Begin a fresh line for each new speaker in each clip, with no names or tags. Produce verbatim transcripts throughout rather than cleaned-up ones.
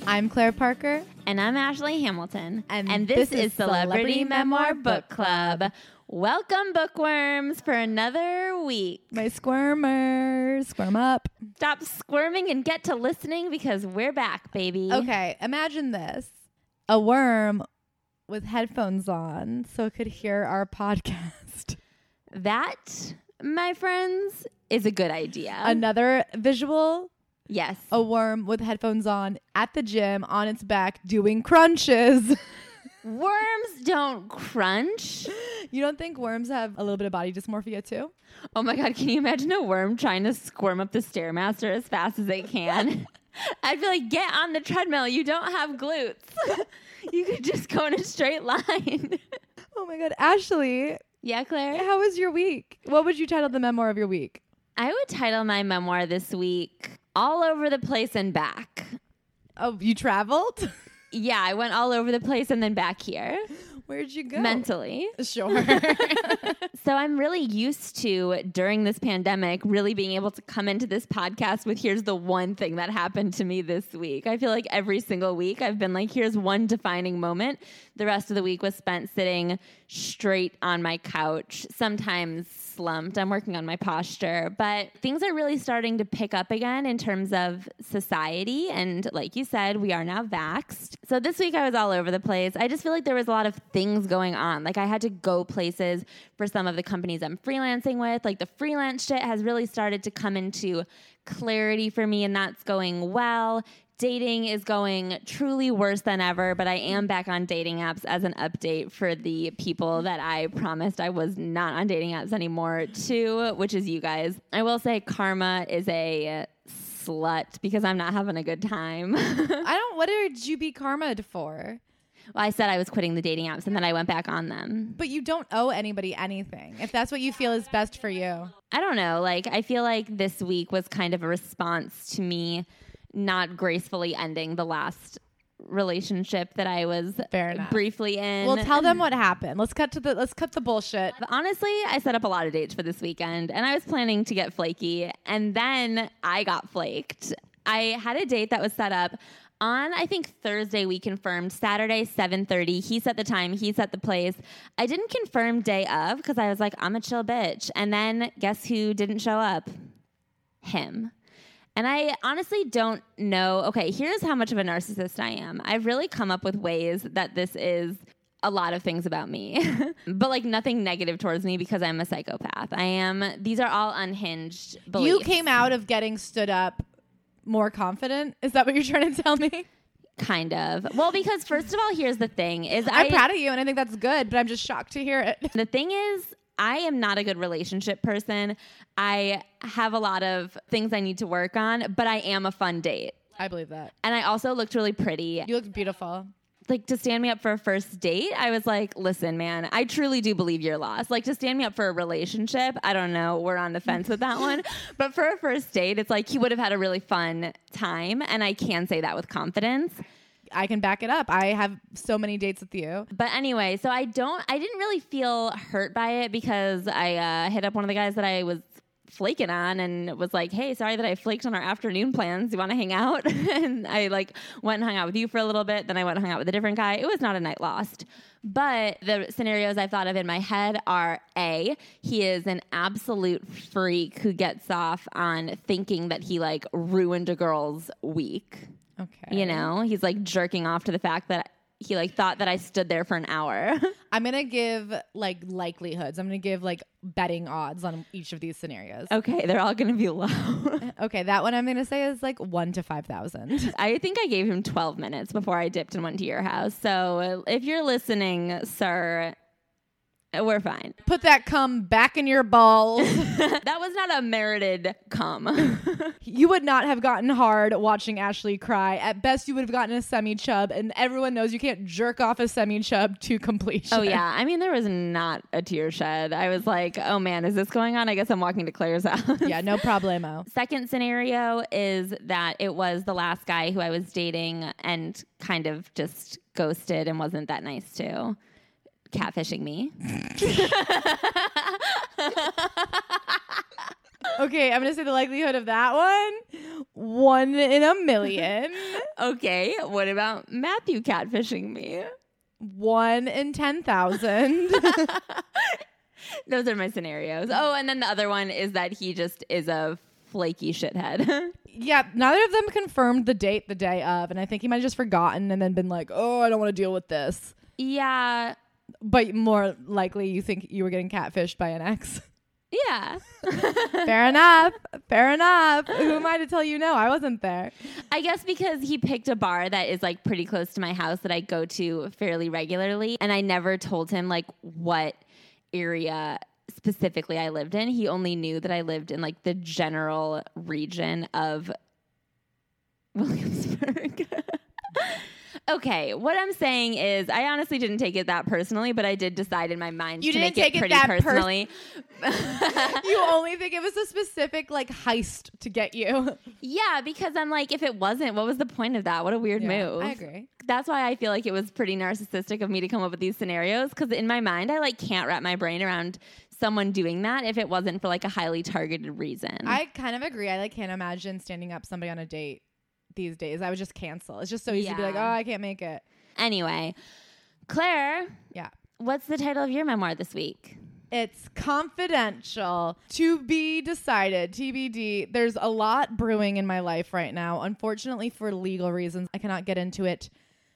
I'm Claire Parker.
And I'm Ashley Hamilton.
And,
and this,
this
is Celebrity, Celebrity Memoir Book Club. Welcome, bookworms, for another week.
My squirmers, squirm up.
Stop squirming and get to listening because we're back, baby.
Okay, imagine this. A worm with headphones on so it could hear our podcast.
That, my friends, is a good idea.
Another visual.
Yes.
A worm with headphones on at the gym on its back doing crunches.
Worms don't crunch.
You don't think worms have a little bit of body dysmorphia too?
Oh my God, can you imagine a worm trying to squirm up the Stairmaster as fast as it can? I'd be like, get on the treadmill. You don't have glutes. You could just go in a straight line.
Oh my God. Ashley.
Yeah, Claire?
How was your week? What would you title the memoir of your week?
I would title my memoir this week, All Over the Place and Back.
Oh, you traveled?
Yeah, I went all over the place and then back here.
Where'd you go?
Mentally.
Sure.
So I'm really used to, during this pandemic, really being able to come into this podcast with here's the one thing that happened to me this week. I feel like every single week I've been like, here's one defining moment. The rest of the week was spent sitting straight on my couch, sometimes slumped. I'm working on my posture, but things are really starting to pick up again in terms of society. And like you said, we are now vaxxed. So this week I was all over the place. I just feel like there was a lot of things going on. Like I had to go places for some of the companies I'm freelancing with. Like the freelance shit has really started to come into clarity for me, and that's going well. Dating is going truly worse than ever, but I am back on dating apps as an update for the people that I promised I was not on dating apps anymore to, which is you guys. I will say karma is a slut because I'm not having a good time.
I don't, what did you be karma'd for?
Well, I said I was quitting the dating apps and then I went back on them.
But you don't owe anybody anything. If that's what you feel is best for you.
I don't know. Like, I feel like this week was kind of a response to me not gracefully ending the last relationship that I was
Fair enough.
briefly in.
Well, tell them what happened. Let's cut to the let's cut the bullshit.
But honestly, I set up a lot of dates for this weekend and I was planning to get flaky, and then I got flaked. I had a date that was set up on, I think, Thursday we confirmed. Saturday, seven thirty. He set the time. He set the place. I didn't confirm day of because I was like, I'm a chill bitch. And then guess who didn't show up? Him. And I honestly don't know. Okay, here's how much of a narcissist I am. I've really come up with ways that this is a lot of things about me, but like nothing negative towards me because I'm a psychopath. I am. These are all unhinged beliefs.
You came out of getting stood up more confident. Is that what you're trying to tell me?
Kind of. Well, because first of all, here's the thing: is
I'm
I,
proud of you, and I think that's good. But I'm just shocked to hear it.
The thing is, I am not a good relationship person. I have a lot of things I need to work on, but I am a fun date.
I believe that.
And I also looked really pretty.
You look beautiful.
Like, to stand me up for a first date, I was like, listen, man, I truly do believe you're lost. Like, to stand me up for a relationship, I don't know. We're on the fence with that one. But for a first date, it's like he would have had a really fun time. And I can say that with confidence.
I can back it up. I have so many dates with you.
But anyway, so I don't, I didn't really feel hurt by it because I uh, hit up one of the guys that I was flaking on and was like, hey, sorry that I flaked on our afternoon plans. You want to hang out? And I like went and hung out with you for a little bit. Then I went and hung out with a different guy. It was not a night lost. But the scenarios I've thought of in my head are A, he is an absolute freak who gets off on thinking that he like ruined a girl's week.
Okay.
You know, he's like jerking off to the fact that he like thought that I stood there for an hour.
I'm going to give like likelihoods. I'm going to give like betting odds on each of these scenarios.
Okay. They're all going to be low.
Okay. That one I'm going to say is like one to five thousand.
I think I gave him twelve minutes before I dipped and went to your house. So if you're listening, sir, we're fine.
Put that cum back in your balls.
That was not a merited cum.
You would not have gotten hard watching Ashley cry. At best, you would have gotten a semi-chub, and everyone knows you can't jerk off a semi-chub to completion.
Oh, yeah. I mean, there was not a tear shed. I was like, oh, man, is this going on? I guess I'm walking to Claire's house.
Yeah, no problemo.
Second scenario is that it was the last guy who I was dating and kind of just ghosted and wasn't that nice to. Catfishing me.
Okay, I'm going to say the likelihood of that one, one in a million.
Okay, what about Matthew catfishing me?
One in ten thousand.
Those are my scenarios. Oh, and then the other one is that he just is a flaky shithead.
Yeah, neither of them confirmed the date the day of, and I think he might have just forgotten and then been like, oh, I don't want to deal with this.
Yeah.
But more likely you think you were getting catfished by an ex.
Yeah.
Fair enough. Fair enough. Who am I to tell you no? I wasn't there.
I guess because he picked a bar that is like pretty close to my house that I go to fairly regularly, and I never told him like what area specifically I lived in. He only knew that I lived in like the general region of Williamsburg. Okay, what I'm saying is I honestly didn't take it that personally, but I did decide in my mind
you
to
didn't
make
take
it pretty
it that
personally.
Pers- you only think it was a specific like heist to get you.
Yeah, because I'm like, if it wasn't, what was the point of that? What a weird
Yeah,
move.
I agree.
That's why I feel like it was pretty narcissistic of me to come up with these scenarios, because in my mind, I like can't wrap my brain around someone doing that if it wasn't for like a highly targeted reason.
I kind of agree. I like can't imagine standing up somebody on a date these days. I would just cancel. It's just so easy
Yeah.
to be like, oh, I can't make it.
Anyway, Claire,
Yeah.
what's the title of your memoir this week?
It's confidential. To be decided. T B D. There's a lot brewing in my life right now. Unfortunately, for legal reasons, I cannot get into it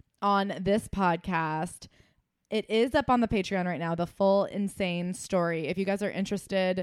on this podcast. It is up on the Patreon right now, the full insane story. If you guys are interested,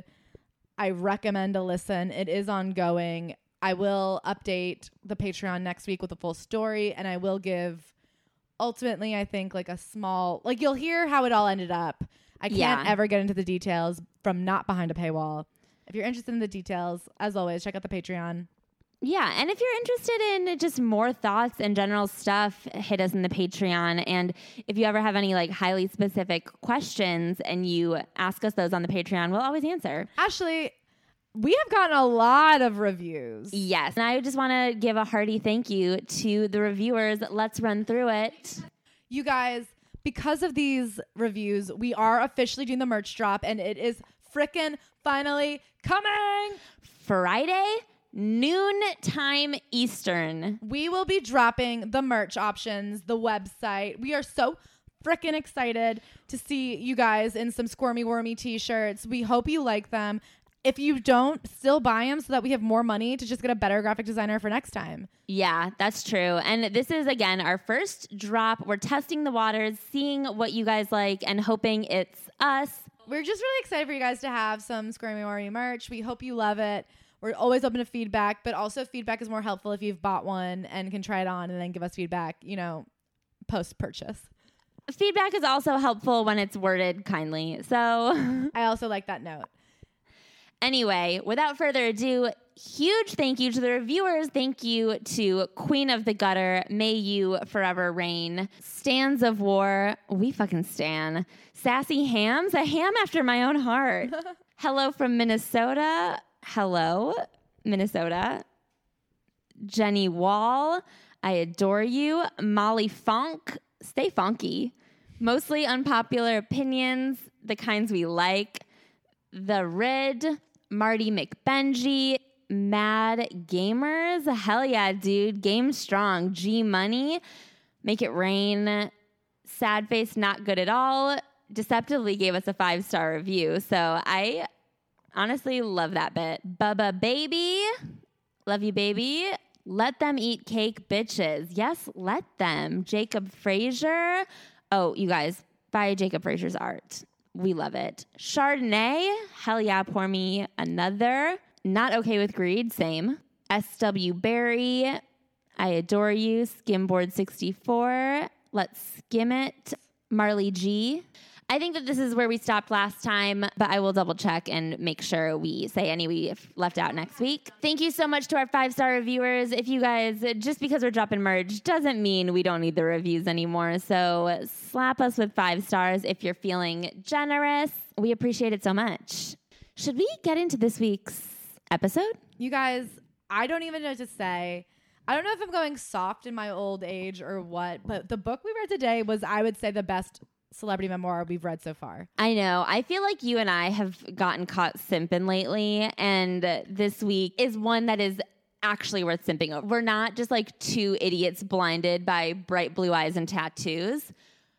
I recommend a listen. It is ongoing. I will update the Patreon next week with the full story, and I will give ultimately, I think, like a small, like you'll hear how it all ended up. I can't
Yeah.
ever get into the details from not behind a paywall. If you're interested in the details, as always, check out the Patreon.
Yeah, and if you're interested in just more thoughts and general stuff, hit us in the Patreon. And if you ever have any like highly specific questions and you ask us those on the Patreon, we'll always answer.
Ashley, we have gotten a lot of reviews.
Yes, and I just want to give a hearty thank you to the reviewers. Let's run through it.
You guys, because of these reviews, we are officially doing the merch drop, and it is frickin' finally coming.
Friday, noon time Eastern.
We will be dropping the merch options, the website. We are so frickin' excited to see you guys in some squirmy wormy t-shirts. We hope you like them. If you don't, still buy them so that we have more money to just get a better graphic designer for next time.
Yeah, that's true. And this is, again, our first drop. We're testing the waters, seeing what you guys like, and hoping it's us.
We're just really excited for you guys to have some Squirmy Wormy merch. We hope you love it. We're always open to feedback, but also feedback is more helpful if you've bought one and can try it on and then give us feedback, you know, post-purchase.
Feedback is also helpful when it's worded kindly. So
I also like that note.
Anyway, without further ado, huge thank you to the reviewers. Thank you to Queen of the Gutter. May you forever reign. Stands of War. We fucking stan. Sassy Hams. A ham after my own heart. Hello from Minnesota. Hello, Minnesota. Jenny Wall. I adore you. Molly Funk. Stay funky. Mostly unpopular opinions. The kinds we like. The Rid. Marty McBenji, Mad Gamers, hell yeah, dude, Game Strong, G Money, Make It Rain, Sad Face, Not Good at All, deceptively gave us a five-star review, so I honestly love that bit. Bubba Baby, love you, baby. Let Them Eat Cake, bitches. Yes, let them. Jacob Frazier. Oh, you guys, buy Jacob Frazier's art. We love it. Chardonnay. Hell yeah, pour me another. Not Okay with Greed. Same. S W Berry. I adore you. Skimboard sixty-four. Let's skim it. Marley G. I think that this is where we stopped last time, but I will double check and make sure we say any we left out next week. Thank you so much to our five-star reviewers. If you guys, just because we're dropping merch doesn't mean we don't need the reviews anymore. So slap us with five stars if you're feeling generous. We appreciate it so much. Should we get into this week's episode?
You guys, I don't even know what to say. I don't know if I'm going soft in my old age or what, but the book we read today was, I would say, the best celebrity memoir we've read so far.
I know. I feel like you and I have gotten caught simping lately, and this week is one that is actually worth simping over. We're not just like two idiots blinded by bright blue eyes and tattoos.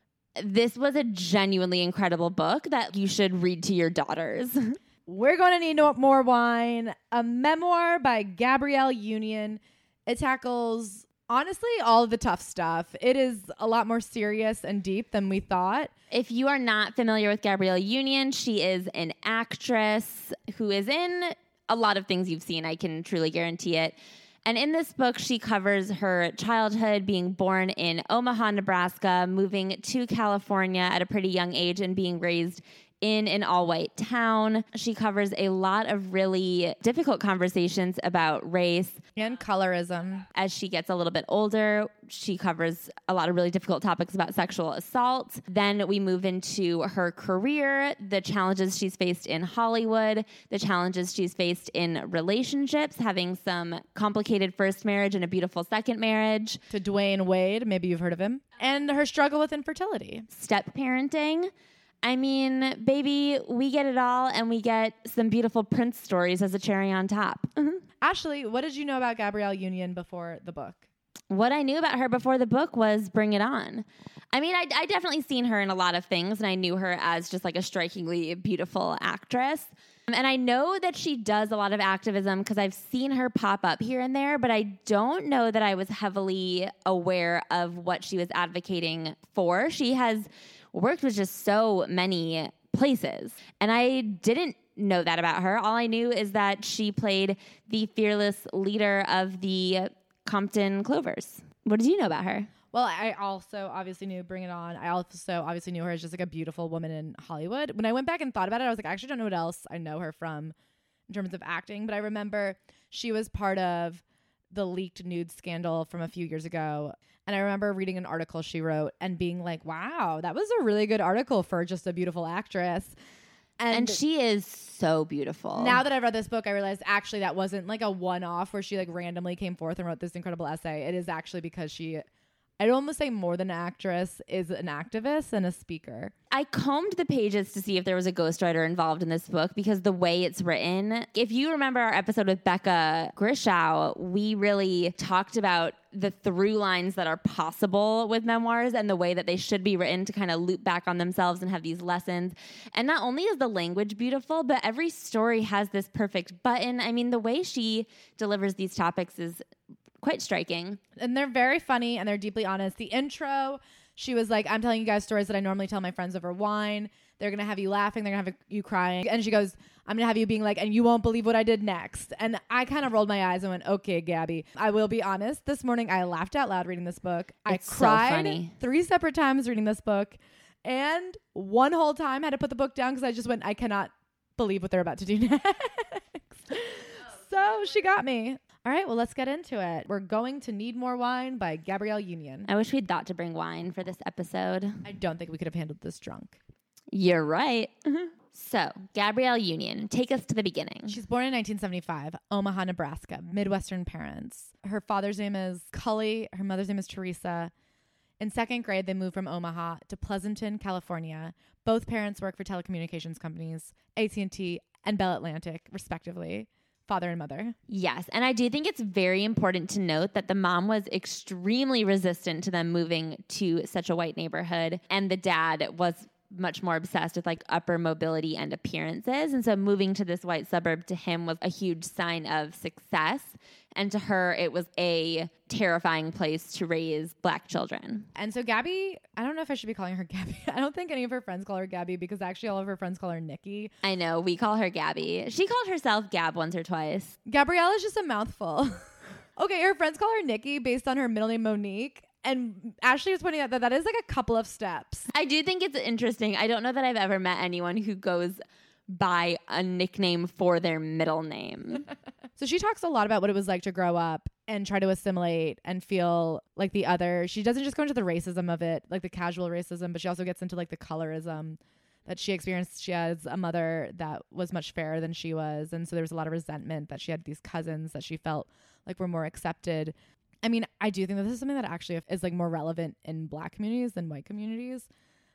This was a genuinely incredible book that you should read to your daughters.
We're going to need no more wine, a memoir by Gabrielle Union. It tackles, honestly, all of the tough stuff. It is a lot more serious and deep than we thought.
If you are not familiar with Gabrielle Union, she is an actress who is in a lot of things you've seen. I can truly guarantee it. And in this book, she covers her childhood, being born in Omaha, Nebraska, moving to California at a pretty young age and being raised in an all-white town. She covers a lot of really difficult conversations about race.
And colorism.
As she gets a little bit older, she covers a lot of really difficult topics about sexual assault. Then we move into her career, the challenges she's faced in Hollywood, the challenges she's faced in relationships, having some complicated first marriage and a beautiful second marriage.
To Dwayne Wade, maybe you've heard of him. And her struggle with infertility.
Step parenting. I mean, baby, we get it all, and we get some beautiful Prince stories as a cherry on top.
Ashley, what did you know about Gabrielle Union before the book?
What I knew about her before the book was Bring It On. I mean, I, I definitely seen her in a lot of things, and I knew her as just like a strikingly beautiful actress. And I know that she does a lot of activism because I've seen her pop up here and there, but I don't know that I was heavily aware of what she was advocating for. She has worked with just so many places, and I didn't know that about her. All I knew is that she played the fearless leader of the Compton Clovers. What did you know about her?
Well, I also obviously knew Bring It On. I also obviously knew her as just like a beautiful woman in Hollywood. When I went back and thought about it, I was like, I actually don't know what else I know her from in terms of acting. But I remember she was part of the leaked nude scandal from a few years ago. And I remember reading an article she wrote and being like, wow, that was a really good article for just a beautiful actress.
And, and she is so beautiful.
Now that I've read this book, I realized actually that wasn't like a one-off where she like randomly came forth and wrote this incredible essay. It is actually because she, I'd almost say more than an actress, is an activist and a speaker.
I combed the pages to see if there was a ghostwriter involved in this book because the way it's written, if you remember our episode with Becca Grishow, we really talked about the through lines that are possible with memoirs and the way that they should be written to kind of loop back on themselves and have these lessons. And not only is the language beautiful, but every story has this perfect button. I mean, the way she delivers these topics is quite striking.
And they're very funny and they're deeply honest. The intro, she was like, I'm telling you guys stories that I normally tell my friends over wine. They're going to have you laughing. They're going to have you crying. And she goes, I'm going to have you being like, and you won't believe what I did next. And I kind of rolled my eyes and went, okay, Gabby. I will be honest. This morning, I laughed out loud reading this book.
It's
I cried
so funny.
three separate times reading this book. And one whole time had to put the book down because I just went, I cannot believe what they're about to do next. So she got me. All right, well, let's get into it. We're going to Need More Wine by Gabrielle Union.
I wish we'd thought to bring wine for this episode.
I don't think we could have handled this drunk.
You're right. So, Gabrielle Union, take us to the beginning.
She's born in nineteen seventy-five, Omaha, Nebraska, Midwestern parents. Her father's name is Cully. Her mother's name is Teresa. In second grade, they moved from Omaha to Pleasanton, California. Both parents work for telecommunications companies, A T and T and Bell Atlantic, respectively. Father and mother.
Yes. And I do think it's very important to note that the mom was extremely resistant to them moving to such a white neighborhood. And the dad was much more obsessed with like upper mobility and appearances. And so moving to this white suburb to him was a huge sign of success. And to her, it was a terrifying place to raise Black children.
And so Gabby, I don't know if I should be calling her Gabby. I don't think any of her friends call her Gabby because actually all of her friends call her Nikki.
I know. We call her Gabby. She called herself Gab once or twice.
Gabrielle is just a mouthful. Okay, her friends call her Nikki based on her middle name Monique. And Ashley is pointing out that that is like a couple of steps.
I do think it's interesting. I don't know that I've ever met anyone who goes by a nickname for their middle name.
So she talks a lot about what it was like to grow up and try to assimilate and feel like the other. She doesn't just go into the racism of it, like the casual racism, but she also gets into like the colorism that she experienced. She has a mother that was much fairer than she was. And so there was a lot of resentment that she had these cousins that she felt like were more accepted. I mean, I do think that this is something that actually is like more relevant in Black communities than white communities.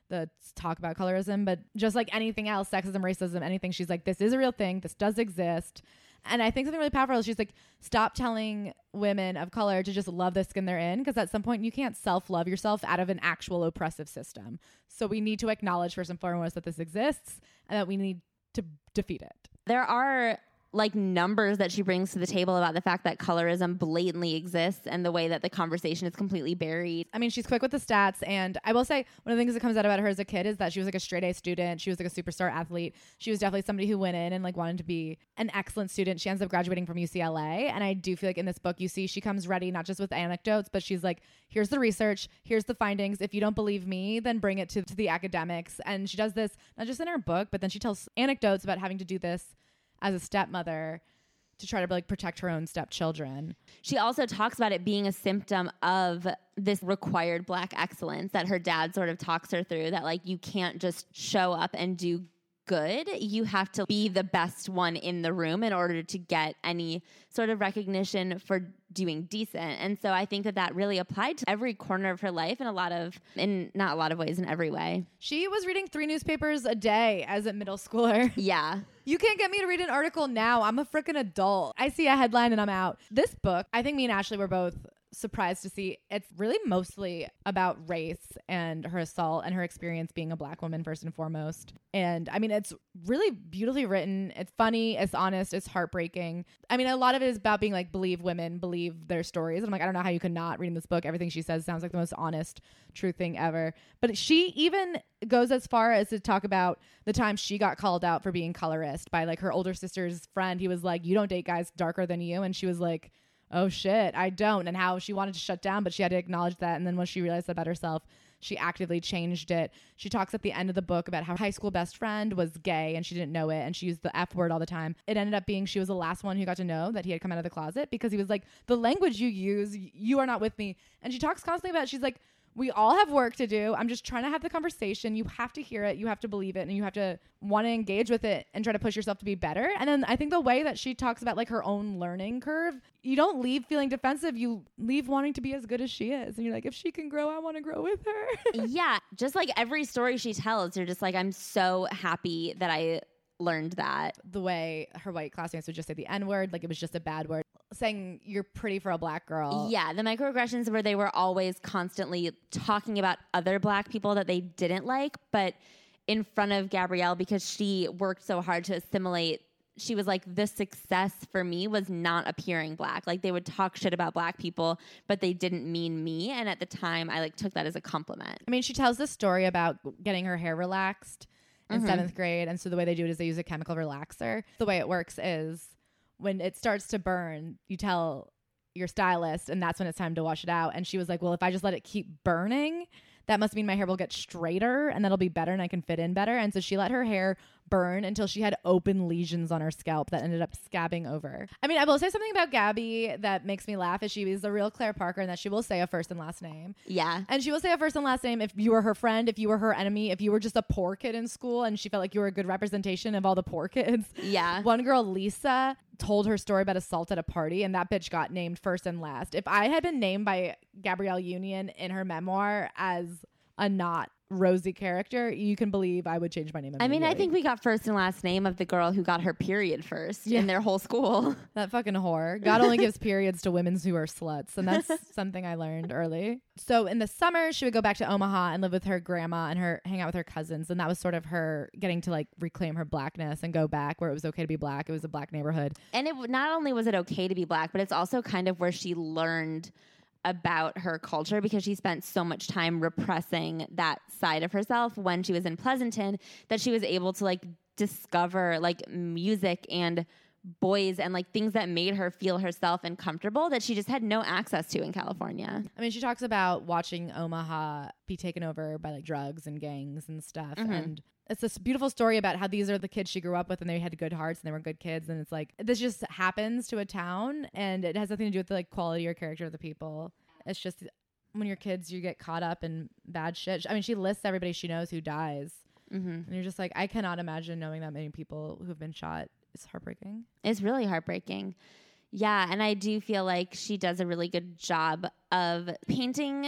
the talk about colorism, but just like anything else, sexism, racism, anything, she's like, this is a real thing. This does exist. And I think something really powerful is she's like, stop telling women of color to just love the skin they're in, because at some point you can't self-love yourself out of an actual oppressive system. So we need to acknowledge first and foremost that this exists and that we need to defeat it.
There are like numbers that she brings to the table about the fact that colorism blatantly exists and the way that the conversation is completely buried.
I mean, she's quick with the stats. And I will say one of the things that comes out about her as a kid is that she was like a straight A student. She was like a superstar athlete. She was definitely somebody who went in and like wanted to be an excellent student. She ends up graduating from U C L A. And I do feel like in this book, you see she comes ready, not just with anecdotes, but she's like, here's the research, here's the findings. If you don't believe me, then bring it to, to the academics. And she does this not just in her book, but then she tells anecdotes about having to do this as a stepmother to try to like protect her own stepchildren.
She also talks about it being a symptom of this required Black excellence that her dad sort of talks her through, that like you can't just show up and do good. You have to be the best one in the room in order to get any sort of recognition for doing decent. And so I think that that really applied to every corner of her life in a lot of, in not a lot of ways, in every way.
She was reading three newspapers a day as a middle schooler.
Yeah.
You can't get me to read an article now. I'm a freaking adult. I see a headline and I'm out. This book, I think me and Ashley were both surprised to see. It's really mostly about race and her assault and her experience being a Black woman first and foremost. And I mean, it's really beautifully written. It's funny, it's honest, it's heartbreaking. I mean, a lot of it is about being like, believe women, believe their stories. And I'm like, I don't know how you could not reading this book. Everything she says sounds like the most honest, true thing ever. But she even goes as far as to talk about the time she got called out for being colorist by like her older sister's friend. He was like, you don't date guys darker than you. And she was like, oh shit, I don't. And how she wanted to shut down, but she had to acknowledge that. And then when she realized that about herself, she actively changed it. She talks at the end of the book about how high school best friend was gay and she didn't know it. And she used the F word all the time. It ended up being she was the last one who got to know that he had come out of the closet, because he was like, the language you use, you are not with me. And she talks constantly about, she's like, we all have work to do. I'm just trying to have the conversation. You have to hear it. You have to believe it. And you have to want to engage with it and try to push yourself to be better. And then I think the way that she talks about like her own learning curve, you don't leave feeling defensive. You leave wanting to be as good as she is. And you're like, if she can grow, I want to grow with her.
Yeah. Just like every story she tells, you're just like, I'm so happy that I learned that.
The way her white classmates would just say the N word, like it was just a bad word. Saying you're pretty for a Black girl.
Yeah, the microaggressions where they were always constantly talking about other Black people that they didn't like, but in front of Gabrielle, because she worked so hard to assimilate, she was like, the success for me was not appearing Black. Like they would talk shit about Black people, but they didn't mean me. And at the time, I like took that as a compliment.
I mean, she tells this story about getting her hair relaxed in mm-hmm. seventh grade. And so the way they do it is they use a chemical relaxer. The way it works is when it starts to burn, you tell your stylist, and that's when it's time to wash it out. And she was like, well, if I just let it keep burning, that must mean my hair will get straighter and that'll be better and I can fit in better. And so she let her hair burn until she had open lesions on her scalp that ended up scabbing over. I mean, I will say something about Gabby that makes me laugh is she is the real Claire Parker, and that she will say a first and last name.
Yeah.
And she will say a first and last name if you were her friend, if you were her enemy, if you were just a poor kid in school and she felt like you were a good representation of all the poor kids.
Yeah.
One girl, Lisa, told her story about assault at a party, and that bitch got named first and last. If I had been named by Gabrielle Union in her memoir as a not rosy character, you can believe I would change my name.
I mean, I think we got first and last name of the girl who got her period first yeah. in their whole school.
That fucking whore. God only gives periods to women who are sluts. And that's something I learned early. So in the summer, she would go back to Omaha and live with her grandma and her hang out with her cousins. And that was sort of her getting to like reclaim her Blackness and go back where it was okay to be Black. It was a Black neighborhood.
And it not only was it okay to be Black, but it's also kind of where she learned about her culture, because she spent so much time repressing that side of herself when she was in Pleasanton, that she was able to like discover like music and boys and like things that made her feel herself and comfortable that she just had no access to in California.
I mean, she talks about watching Omaha be taken over by like drugs and gangs and stuff. Mm-hmm. And it's this beautiful story about how these are the kids she grew up with and they had good hearts and they were good kids. And it's like, this just happens to a town and it has nothing to do with the like quality or character of the people. It's just when you're kids, you get caught up in bad shit. I mean, she lists everybody she knows who dies. Mm-hmm. And you're just like, I cannot imagine knowing that many people who've been shot. It's heartbreaking.
It's really heartbreaking. Yeah. And I do feel like she does a really good job of painting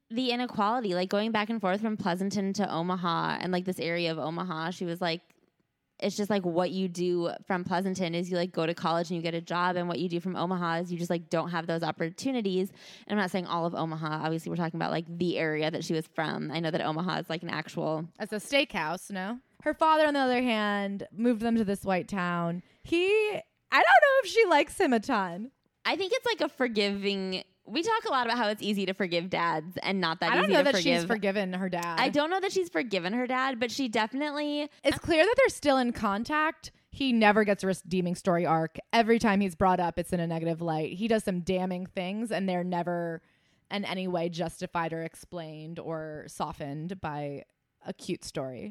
the inequality, like going back and forth from Pleasanton to Omaha and like this area of Omaha. She was like, it's just like what you do from Pleasanton is you like go to college and you get a job, and what you do from Omaha is you just like don't have those opportunities. And I'm not saying all of Omaha. Obviously, we're talking about like the area that she was from. I know that Omaha is like an actual.
It's a steakhouse, no? Her father, on the other hand, moved them to this white town. He, I don't know if she likes him a ton.
I think it's like a forgiving. We talk a lot about how it's easy to forgive dads and not that
I
easy
don't know
to
that
forgive.
she's forgiven her dad.
I don't know that she's forgiven her dad, but she definitely.
It's clear that they're still in contact. He never gets a redeeming story arc. Every time he's brought up, it's in a negative light. He does some damning things, and they're never in any way justified or explained or softened by a cute story.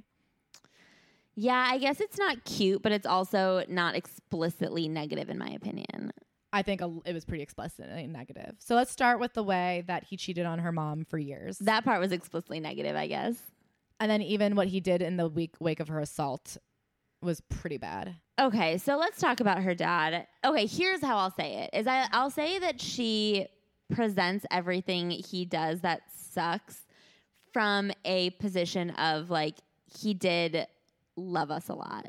Yeah, I guess it's not cute, but it's also not explicitly negative, in my opinion.
I think a, it was pretty explicitly negative. So let's start with the way that he cheated on her mom for years.
That part was explicitly negative, I guess.
And then even what he did in the week, wake of her assault was pretty bad.
Okay, so let's talk about her dad. Okay, here's how I'll say it. Is I, I'll say that she presents everything he does that sucks from a position of like, he did love us a lot,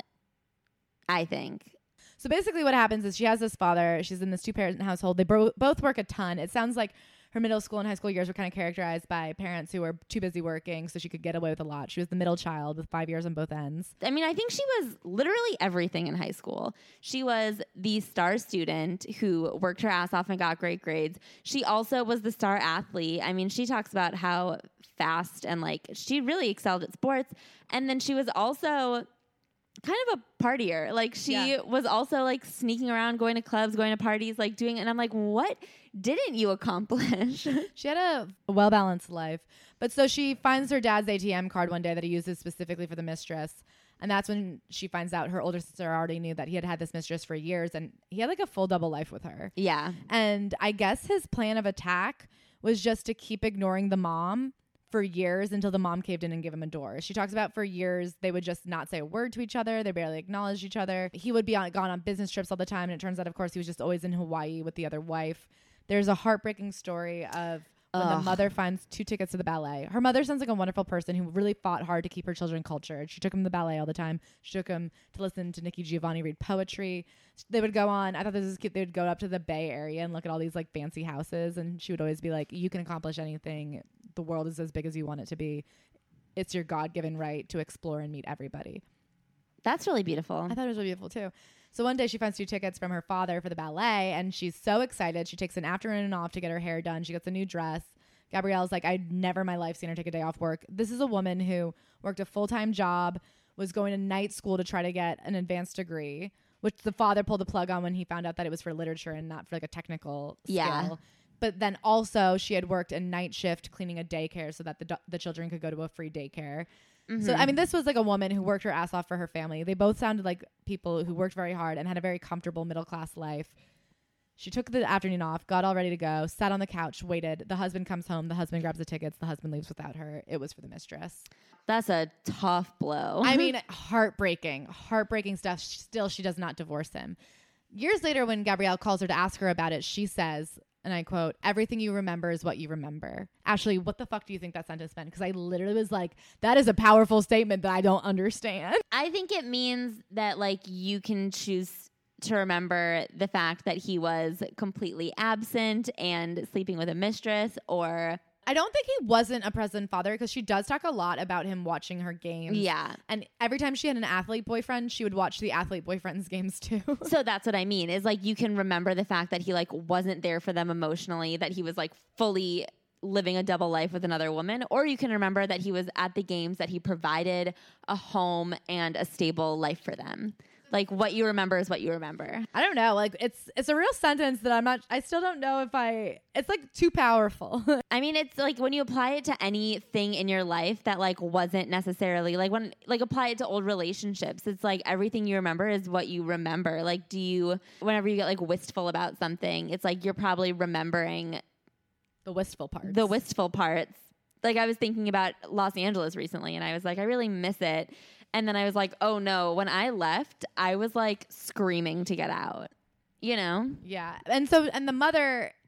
I think.
So basically what happens is she has this father. She's in this two-parent household. They bro- both work a ton. It sounds like her middle school and high school years were kind of characterized by parents who were too busy working, so she could get away with a lot. She was the middle child with five years on both ends.
I mean, I think she was literally everything in high school. She was the star student who worked her ass off and got great grades. She also was the star athlete. I mean, she talks about how fast and like she really excelled at sports. And then she was also kind of a partier. Like she
Yeah.
was also like sneaking around, going to clubs, going to parties, like doing, and I'm like, what didn't you accomplish?
She had a well-balanced life. But so she finds her dad's A T M card one day that he uses specifically for the mistress. And that's when she finds out her older sister already knew that he had had this mistress for years, and he had like a full double life with her.
Yeah.
And I guess his plan of attack was just to keep ignoring the mom for years until the mom caved in and gave him a door. She talks about for years, they would just not say a word to each other. They barely acknowledged each other. He would be on, gone on business trips all the time. And it turns out, of course, he was just always in Hawaii with the other wife. There's a heartbreaking story of when
Ugh.
the mother finds two tickets to the ballet. Her mother sounds like a wonderful person who really fought hard to keep her children cultured. She took them to the ballet all the time. She took them to listen to Nikki Giovanni read poetry. They would go on. I thought this was cute. They would go up to the Bay Area and look at all these like fancy houses. And she would always be like, you can accomplish anything. The world is as big as you want it to be. It's your God-given right to explore and meet everybody.
That's really beautiful.
I thought it was really beautiful too. So one day she finds two tickets from her father for the ballet, and she's so excited. She takes an afternoon off to get her hair done. She gets a new dress. Gabrielle's like, I'd never in my life seen her take a day off work. This is a woman who worked a full-time job, was going to night school to try to get an advanced degree, which the father pulled the plug on when he found out that it was for literature and not for like a technical
Yeah.
skill. But then also she had worked a night shift cleaning a daycare so that the do- the children could go to a free daycare.
Mm-hmm.
So, I mean, this was like a woman who worked her ass off for her family. They both sounded like people who worked very hard and had a very comfortable middle-class life. She took the afternoon off, got all ready to go, sat on the couch, waited. The husband comes home. The husband grabs the tickets. The husband leaves without her. It was for the mistress.
That's a tough blow.
I mean, heartbreaking, heartbreaking stuff. Still, she does not divorce him. Years later, when Gabrielle calls her to ask her about it, she says, and I quote, "Everything you remember is what you remember." Ashley, what the fuck do you think that sentence meant? Because I literally was like, that is a powerful statement that I don't understand.
I think it means that like you can choose to remember the fact that he was completely absent and sleeping with a mistress, or
I don't think he wasn't a present father, because she does talk a lot about him watching her games.
yeah.
And every time she had an athlete boyfriend, she would watch the athlete boyfriend's games too.
So that's what I mean is like you can remember the fact that he like wasn't there for them emotionally, that he was like fully living a double life with another woman, or you can remember that he was at the games, that he provided a home and a stable life for them. Like what you remember is what you remember.
I don't know. Like it's it's a real sentence that I'm not, I still don't know if I, it's like too powerful.
I mean, it's like when you apply it to anything in your life that like wasn't necessarily like when like apply it to old relationships. It's like everything you remember is what you remember. Like, do you, whenever you get like wistful about something, it's like you're probably remembering
The wistful parts.
the wistful parts. Like I was thinking about Los Angeles recently and I was like, I really miss it. And then I was like, oh no, when I left, I was like screaming to get out, you know?
Yeah. And so, and the mother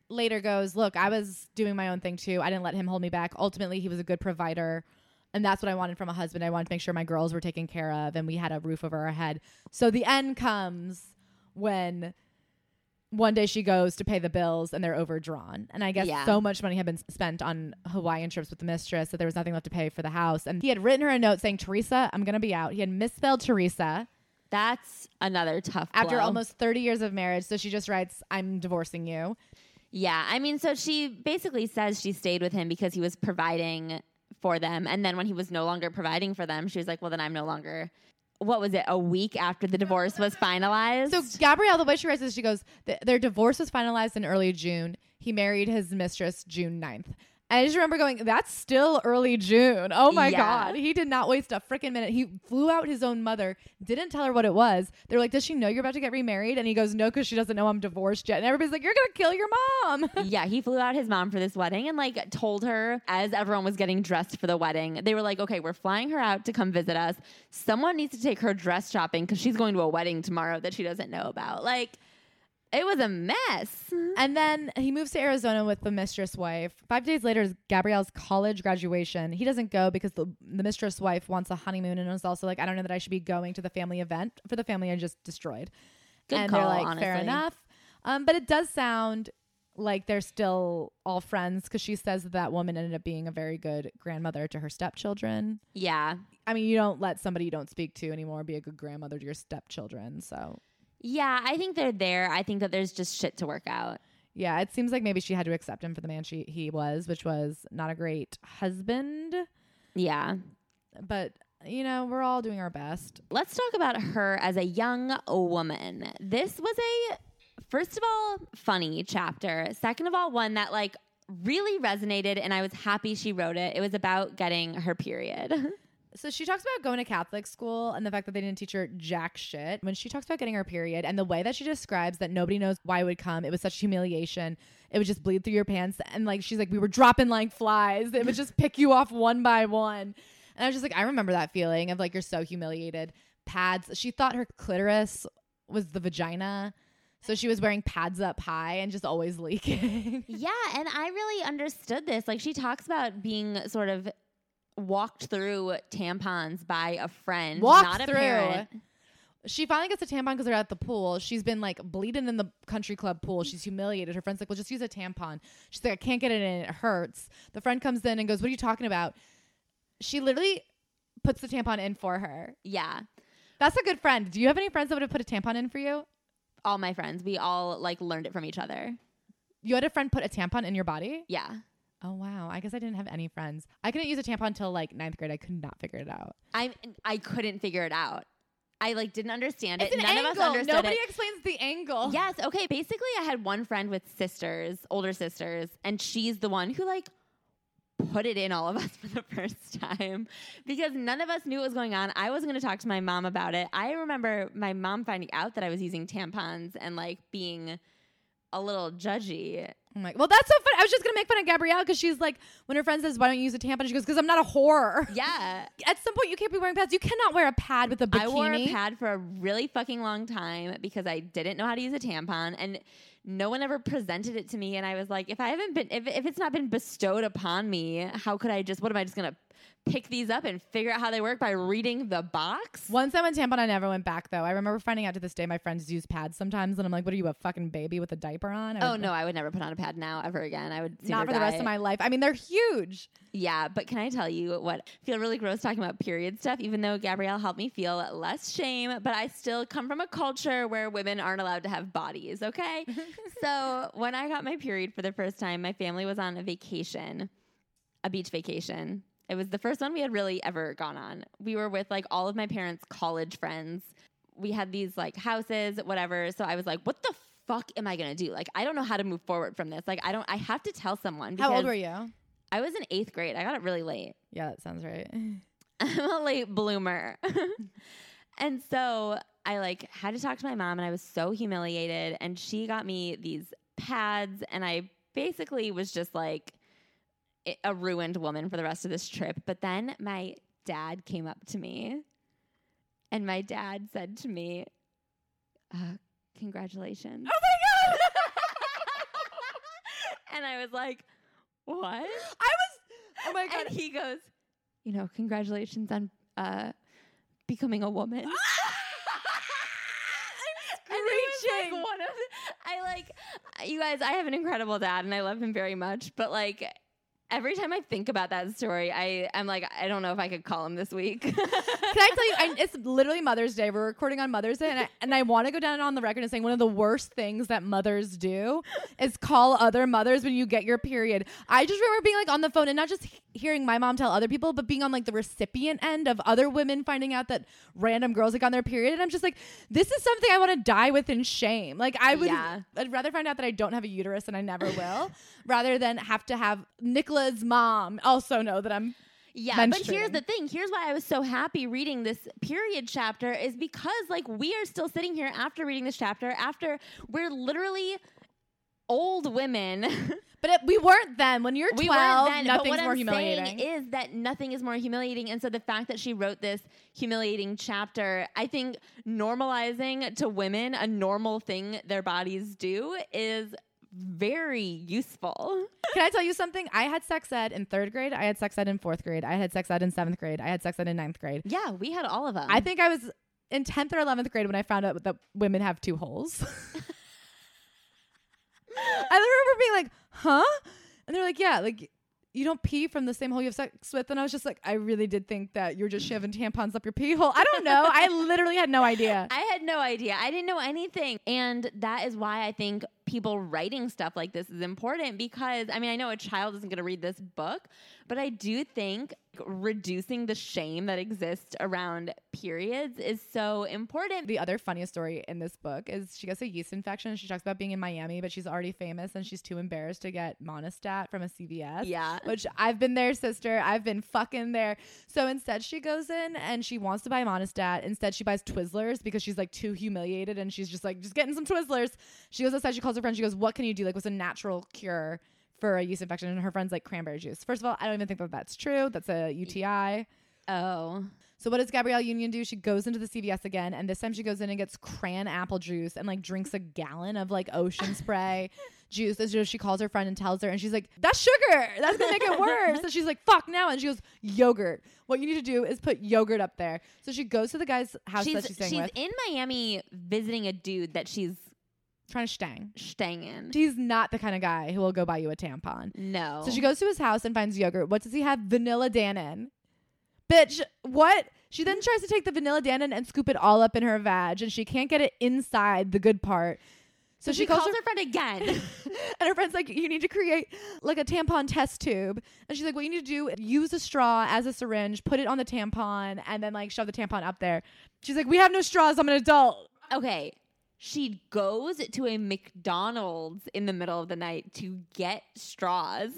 later goes, look, I was doing my own thing too. I didn't let him hold me back. Ultimately, he was a good provider. And that's what I wanted from a husband. I wanted to make sure my girls were taken care of and we had a roof over our head. So the end comes when one day she goes to pay the bills and they're overdrawn. And I guess
Yeah.
so much money had been spent on Hawaiian trips with the mistress that there was nothing left to pay for the house. And he had written her a note saying, Teresa, I'm going to be out. He had misspelled Teresa.
That's another tough
After
blow.
almost thirty years of marriage. So she just writes, I'm divorcing you.
Yeah. I mean, so she basically says she stayed with him because he was providing for them. And then when he was no longer providing for them, she was like, well, then I'm no longer. What was it? A week after the divorce was finalized?
So Gabrielle, the way she writes this, she goes, th- their divorce was finalized in early June. He married his mistress June ninth. I just remember going, that's still early June. Oh my
Yeah.
God. He did not waste a freaking minute. He flew out his own mother, didn't tell her what it was. They're like, does she know you're about to get remarried? And he goes, no, because she doesn't know I'm divorced yet. And everybody's like, you're going to kill your mom.
Yeah, he flew out his mom for this wedding and like told her as everyone was getting dressed for the wedding, they were like, okay, we're flying her out to come visit us. Someone needs to take her dress shopping because she's going to a wedding tomorrow that she doesn't know about. Like, it was a mess.
And then he moves to Arizona with the mistress wife. Five days later is Gabrielle's college graduation. He doesn't go because the, the mistress wife wants a honeymoon and was also like, I don't know that I should be going to the family event for the family I just destroyed.
Good
and
call,
they're like,
honestly.
fair enough. Um, but it does sound like they're still all friends because she says that that woman ended up being a very good grandmother to her stepchildren.
Yeah.
I mean, you don't let somebody you don't speak to anymore be a good grandmother to your stepchildren. So
Yeah, I think they're there. I think that there's just shit to work out.
yeah, it seems like maybe she had to accept him for the man she he was, which was not a great husband.
Yeah.
But, you know, we're all doing our best.
Let's talk about her as a young woman. This was a, first of all, funny chapter. Second of all, one that like really resonated and I was happy she wrote it. It was about getting her period.
So she talks about going to Catholic school and the fact that they didn't teach her jack shit. When she talks about getting her period and the way that she describes that nobody knows why it would come, it was such humiliation. It would just bleed through your pants. And like, she's like, we were dropping like flies. It would just pick you off one by one. And I was just like, I remember that feeling of like, you're so humiliated. Pads. She thought her clitoris was the vagina. So she was wearing pads up high and just always leaking.
Yeah. And I really understood this. Like she talks about being sort of walked through tampons by a friend,
Walked
not a
through.
parent.
She finally gets a tampon because they're at the pool. She's been like bleeding in the country club pool. She's humiliated. Her friend's like, well, just use a tampon. She's like, I can't get it in. It hurts. The friend comes in and goes, what are you talking about? She literally puts the tampon in for her.
Yeah.
That's a good friend. Do you have any friends that would have put a tampon in for you?
All my friends, we all like learned it from each other.
You had a friend put a tampon in your body?
Yeah.
Oh, wow. I guess I didn't have any friends. I couldn't use a tampon until like ninth grade. I could not figure it out.
I I couldn't figure it out. I like didn't understand
It's
it.
an
None
angle.
of us understood
Nobody
it.
explains the angle.
Yes. Okay. Basically, I had one friend with sisters, older sisters, and she's the one who like put it in all of us for the first time because none of us knew what was going on. I wasn't going to talk to my mom about it. I remember my mom finding out that I was using tampons and like being a little judgy.
I'm like, well, that's so funny. I was just going to make fun of Gabrielle because she's like, when her friend says, why don't you use a tampon? She goes, because I'm not a whore.
Yeah.
At some point, you can't be wearing pads. You cannot wear a pad with a bikini.
I wore a pad for a really fucking long time because I didn't know how to use a tampon and no one ever presented it to me. And I was like, if I haven't been, if, if it's not been bestowed upon me, how could I just, what am I just going to pick these up and figure out how they work by reading the box?
Once I went tampon, I never went back, though. I remember finding out to this day my friends use pads sometimes. And I'm like, what are you, a fucking baby with a diaper on? I
Oh,
was-
no, I would never put on a pad now ever again. I would sooner
Not for the rest
die.
of my life. I mean, they're huge.
Yeah, but can I tell you what? I feel really gross talking about period stuff, even though Gabrielle helped me feel less shame, but I still come from a culture where women aren't allowed to have bodies, okay? So when I got my period for the first time, my family was on a vacation, a beach vacation. It was the first one we had really ever gone on. We were with like all of my parents' college friends. We had these like houses, whatever. So I was like, what the fuck am I going to do? Like, I don't know how to move forward from this. Like, I don't, I have to tell someone.
How old
because
were you?
I was in eighth grade. I got it really late.
Yeah, that sounds right.
I'm a late bloomer. And so I like had to talk to my mom and I was so humiliated and she got me these pads and I basically was just like a ruined woman for the rest of this trip. But then my dad came up to me and my dad said to me, uh, congratulations.
Oh my God!
And I was like, what?
I was, oh my God.
And he goes, you know, congratulations on uh, becoming a woman. And it was like one of the, I like, you guys, I have an incredible dad and I love him very much, but like, every time I think about that story, I am like, I don't know if I could call him this week.
Can I tell you, I, it's literally Mother's Day. We're recording on Mother's Day, and I, and I want to go down on the record and saying one of the worst things that mothers do is call other mothers when you get your period. I just remember being like on the phone and not just he- hearing my mom tell other people, but being on like the recipient end of other women finding out that random girls like on their period. And I'm just like, this is something I want to die with in shame. Like I would,
Yeah.
I'd rather find out that I don't have a uterus and I never will, rather than have to have Nicola's mom also know that I'm
Yeah, but
menstruating.
here's the thing. Here's why I was so happy reading this period chapter is because, like, we are still sitting here after reading this chapter, after we're literally old women.
But it, we weren't then. When you're
we
twelve,
weren't then,
nothing's
but what
more
I'm
humiliating.
saying is that nothing is more humiliating. And so the fact that she wrote this humiliating chapter, I think normalizing to women a normal thing their bodies do is very useful.
Can I tell you something? I had sex ed in third grade. I had sex ed in fourth grade. I had sex ed in seventh grade. I had sex ed in ninth grade.
Yeah, we had all of them.
I think I was in tenth or eleventh grade when I found out that women have two holes. I remember being like, huh? And they're like, yeah, like you don't pee from the same hole you have sex with. And I was just like, I really did think that you're just shoving tampons up your pee hole. I don't know. I literally had no idea.
I had no idea. I didn't know anything. And that is why I think people writing stuff like this is important because, I mean, I know a child isn't going to read this book, but I do think reducing the shame that exists around periods is so important.
The other funniest story in this book is she gets a yeast infection. She talks about being in Miami, but she's already famous and she's too embarrassed to get Monistat from a C V S.
Yeah.
Which I've been there, sister. I've been fucking there. So instead she goes in and she wants to buy Monistat. Instead she buys Twizzlers because she's like too humiliated and she's just like, just getting some Twizzlers. She goes outside, she calls her friend. She goes, what can you do? Like, what's a natural cure for a yeast infection? And her friend's like, cranberry juice. First of all, I don't even think that that's true. That's a U T I.
Oh.
So what does Gabrielle Union do? She goes into the C V S again, and this time she goes in and gets cran apple juice and like drinks a gallon of like ocean spray juice. And so she calls her friend and tells her, and she's like, that's sugar. That's gonna make it worse. And she's like, fuck now. And she goes, yogurt. What you need to do is put yogurt up there. So she goes to the guy's house
She's,
that she's staying
she's
with.
in Miami visiting a dude that she's
Trying to stang.
staying in.
He's not the kind of guy who will go buy you a tampon.
No.
So she goes to his house and finds yogurt. What does he have? Vanilla Dannon. Bitch, what? She then tries to take the vanilla Dannon and scoop it all up in her vag, and she can't get it inside the good part. So,
So
she,
she
calls,
calls
her,
her friend again.
and her friend's like, you need to create like a tampon test tube. And she's like, what you need to do, use a straw as a syringe, put it on the tampon, and then like shove the tampon up there. She's like, we have no straws. I'm an adult.
Okay. She goes to a McDonald's in the middle of the night to get straws.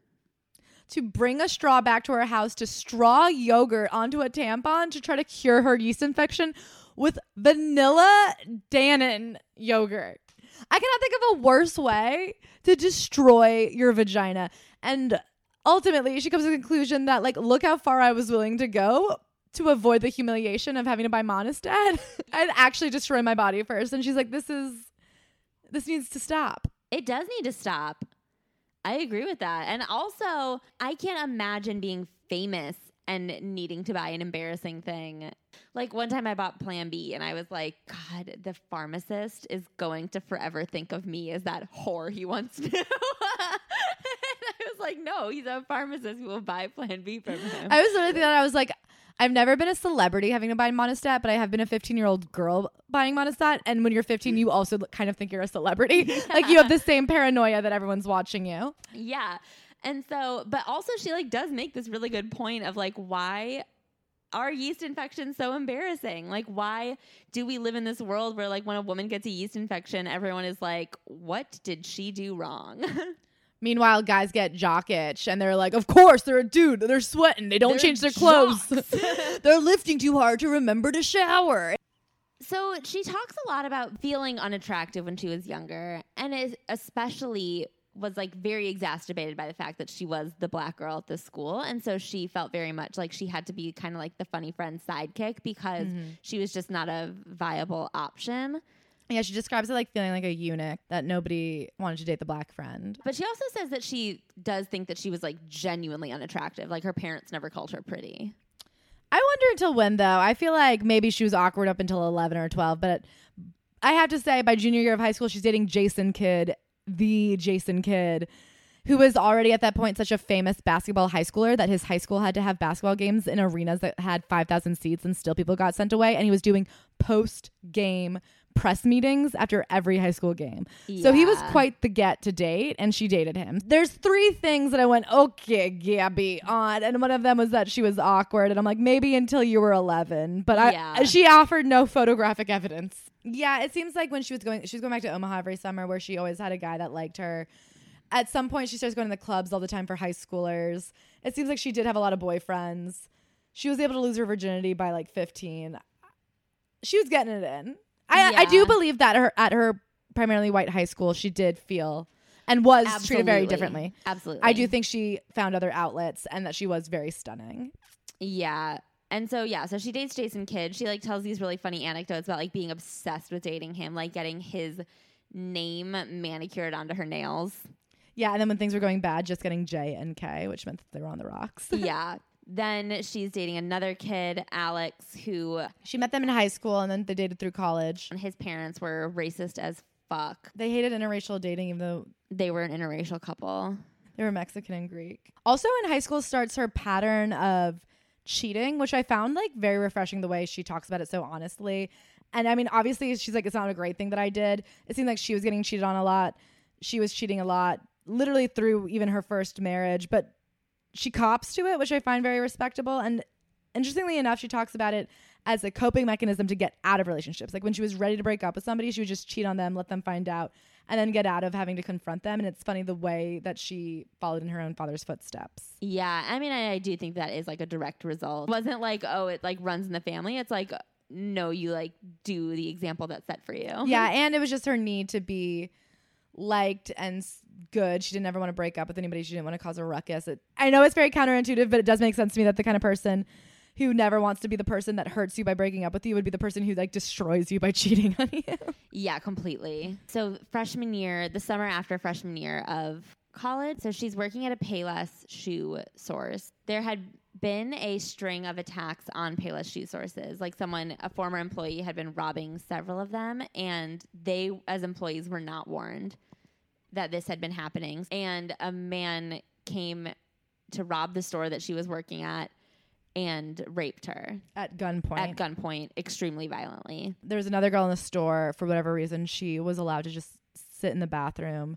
To bring a straw back to her house to straw yogurt onto a tampon to try to cure her yeast infection with vanilla Dannon yogurt. I cannot think of a worse way to destroy your vagina. And ultimately, she comes to the conclusion that, like, look how far I was willing to go to avoid the humiliation of having to buy Monistat and actually destroy my body first. And she's like, this is, this needs to stop.
It does need to stop. I agree with that. And also, I can't imagine being famous and needing to buy an embarrassing thing. Like one time I bought Plan B and I was like, God, the pharmacist is going to forever think of me as that whore he once knew. And I was like, no, he's a pharmacist who will buy Plan B from him.
I was literally thinking that I was like, I've never been a celebrity having to buy Monistat, but I have been a fifteen-year-old girl buying Monistat. And when you're fifteen, you also kind of think you're a celebrity. Like you have the same paranoia that everyone's watching you.
Yeah. And so, but also she like does make this really good point of like, why are yeast infections so embarrassing? Like, why do we live in this world where like when a woman gets a yeast infection, everyone is like, what did she do wrong?
Meanwhile, guys get jock itch and they're like, of course, they're a dude. They're sweating. They don't
They're
change their clothes.
jocks.
They're lifting too hard to remember to shower.
So she talks a lot about feeling unattractive when she was younger, and is especially was like very exacerbated by the fact that she was the black girl at this school. And so she felt very much like she had to be kind of like the funny friend sidekick because
Mm-hmm.
she was just not a viable option.
Yeah, she describes it like feeling like a eunuch, that nobody wanted to date the black friend.
But she also says that she does think that she was like genuinely unattractive. Like her parents never called her pretty.
I wonder until when, though. I feel like maybe she was awkward up until eleven or twelve, but I have to say by junior year of high school, she's dating Jason Kidd, the Jason Kidd, who was already at that point such a famous basketball high schooler that his high school had to have basketball games in arenas that had five thousand seats and still people got sent away. And he was doing post-game press meetings after every high school game. Yeah. So he was quite the get to date, and she dated him. There's three things that I went, okay, Gabby, on. And one of them was that she was awkward. And I'm like, maybe until you were eleven. But yeah. I, she offered no photographic evidence. Yeah, it seems like when she was going, she was going back to Omaha every summer where she always had a guy that liked her. At some point, she starts going to the clubs all the time for high schoolers. It seems like she did have a lot of boyfriends. She was able to lose her virginity by like fifteen. She was getting it in. I, yeah. I do believe that her at her primarily white high school, she did feel and was Absolutely. treated very differently.
Absolutely.
I do think she found other outlets and that she was very stunning.
Yeah. And so, yeah, so she dates Jason Kidd. She, like, tells these really funny anecdotes about, like, being obsessed with dating him, like getting his name manicured onto her nails.
Yeah, and then when things were going bad, just getting J and K, which meant that they were on the rocks.
Yeah. Then she's dating another kid, Alex, who...
She met them in high school, and then they dated through college.
And his parents were racist as fuck.
They hated interracial dating, even though...
They were an interracial couple.
They were Mexican and Greek. Also, in high school starts her pattern of cheating, which I found, like, very refreshing the way she talks about it so honestly. And, I mean, obviously, she's like, it's not a great thing that I did. It seemed like she was getting cheated on a lot. She was cheating a lot, literally through even her first marriage. But... she cops to it, which I find very respectable. And interestingly enough, she talks about it as a coping mechanism to get out of relationships. Like when she was ready to break up with somebody, she would just cheat on them, let them find out, and then get out of having to confront them. And it's funny the way that she followed in her own father's footsteps.
Yeah. I mean, I, I do think that is like a direct result. It wasn't like, oh, it like runs in the family. It's like, no, you like do the example that's set for you.
Yeah. And it was just her need to be liked and good. She didn't ever want to break up with anybody. She didn't want to cause a ruckus. It, I know it's very counterintuitive, but it does make sense to me that the kind of person who never wants to be the person that hurts you by breaking up with you would be the person who like destroys you by cheating on you.
Yeah, completely. So freshman year, the summer after freshman year of college, so she's working at a Payless shoe source. There had been a string of attacks on Payless shoe sources. Like someone, a former employee had been robbing several of them, and they, as employees, were not warned that this had been happening. And a man came to rob the store that she was working at and raped her.
At gunpoint.
At gunpoint, extremely violently.
There was another girl in the store, for whatever reason, she was allowed to just sit in the bathroom.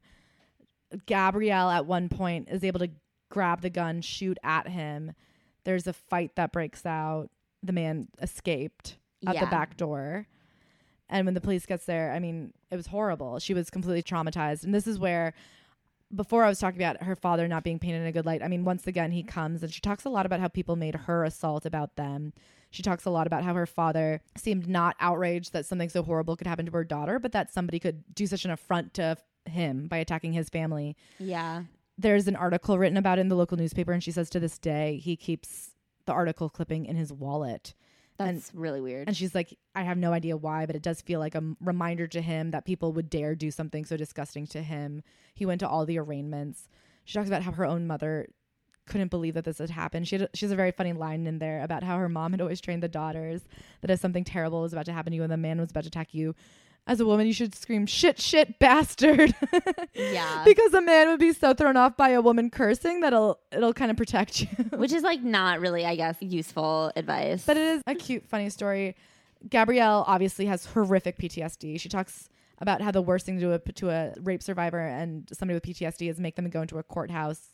Gabrielle, at one point, is able to grab the gun, shoot at him. There's a fight that breaks out. The man escaped out
Yeah.
the back door. And when the police gets there, I mean, it was horrible. She was completely traumatized. And this is where, before I was talking about her father not being painted in a good light, I mean, once again, he comes and she talks a lot about how people made her assault about them. She talks a lot about how her father seemed not outraged that something so horrible could happen to her daughter, but that somebody could do such an affront to him by attacking his family.
Yeah.
There's an article written about it in the local newspaper, and she says to this day, he keeps the article clipping in his wallet.
That's
and,
really weird.
And she's like, I have no idea why, but it does feel like a m- reminder to him that people would dare do something so disgusting to him. He went to all the arraignments. She talks about how her own mother couldn't believe that this had happened. She had, she has a very funny line in there about how her mom had always trained the daughters that if something terrible was about to happen to you and the man was about to attack you, as a woman, you should scream, shit, shit, bastard.
Yeah.
Because a man would be so thrown off by a woman cursing that it'll, it'll kind of protect you.
Which is like not really, I guess, useful advice.
But it is a cute, funny story. Gabrielle obviously has horrific P T S D. She talks about how the worst thing to do a, to a rape survivor and somebody with P T S D is make them go into a courthouse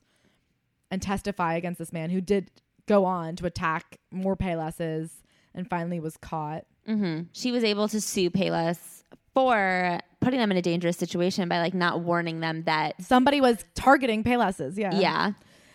and testify against this man who did go on to attack more Paylesses and finally was caught.
Mm-hmm. She was able to sue Payless for putting them in a dangerous situation by like not warning them that
somebody was targeting Paylesses. Yeah.
Yeah.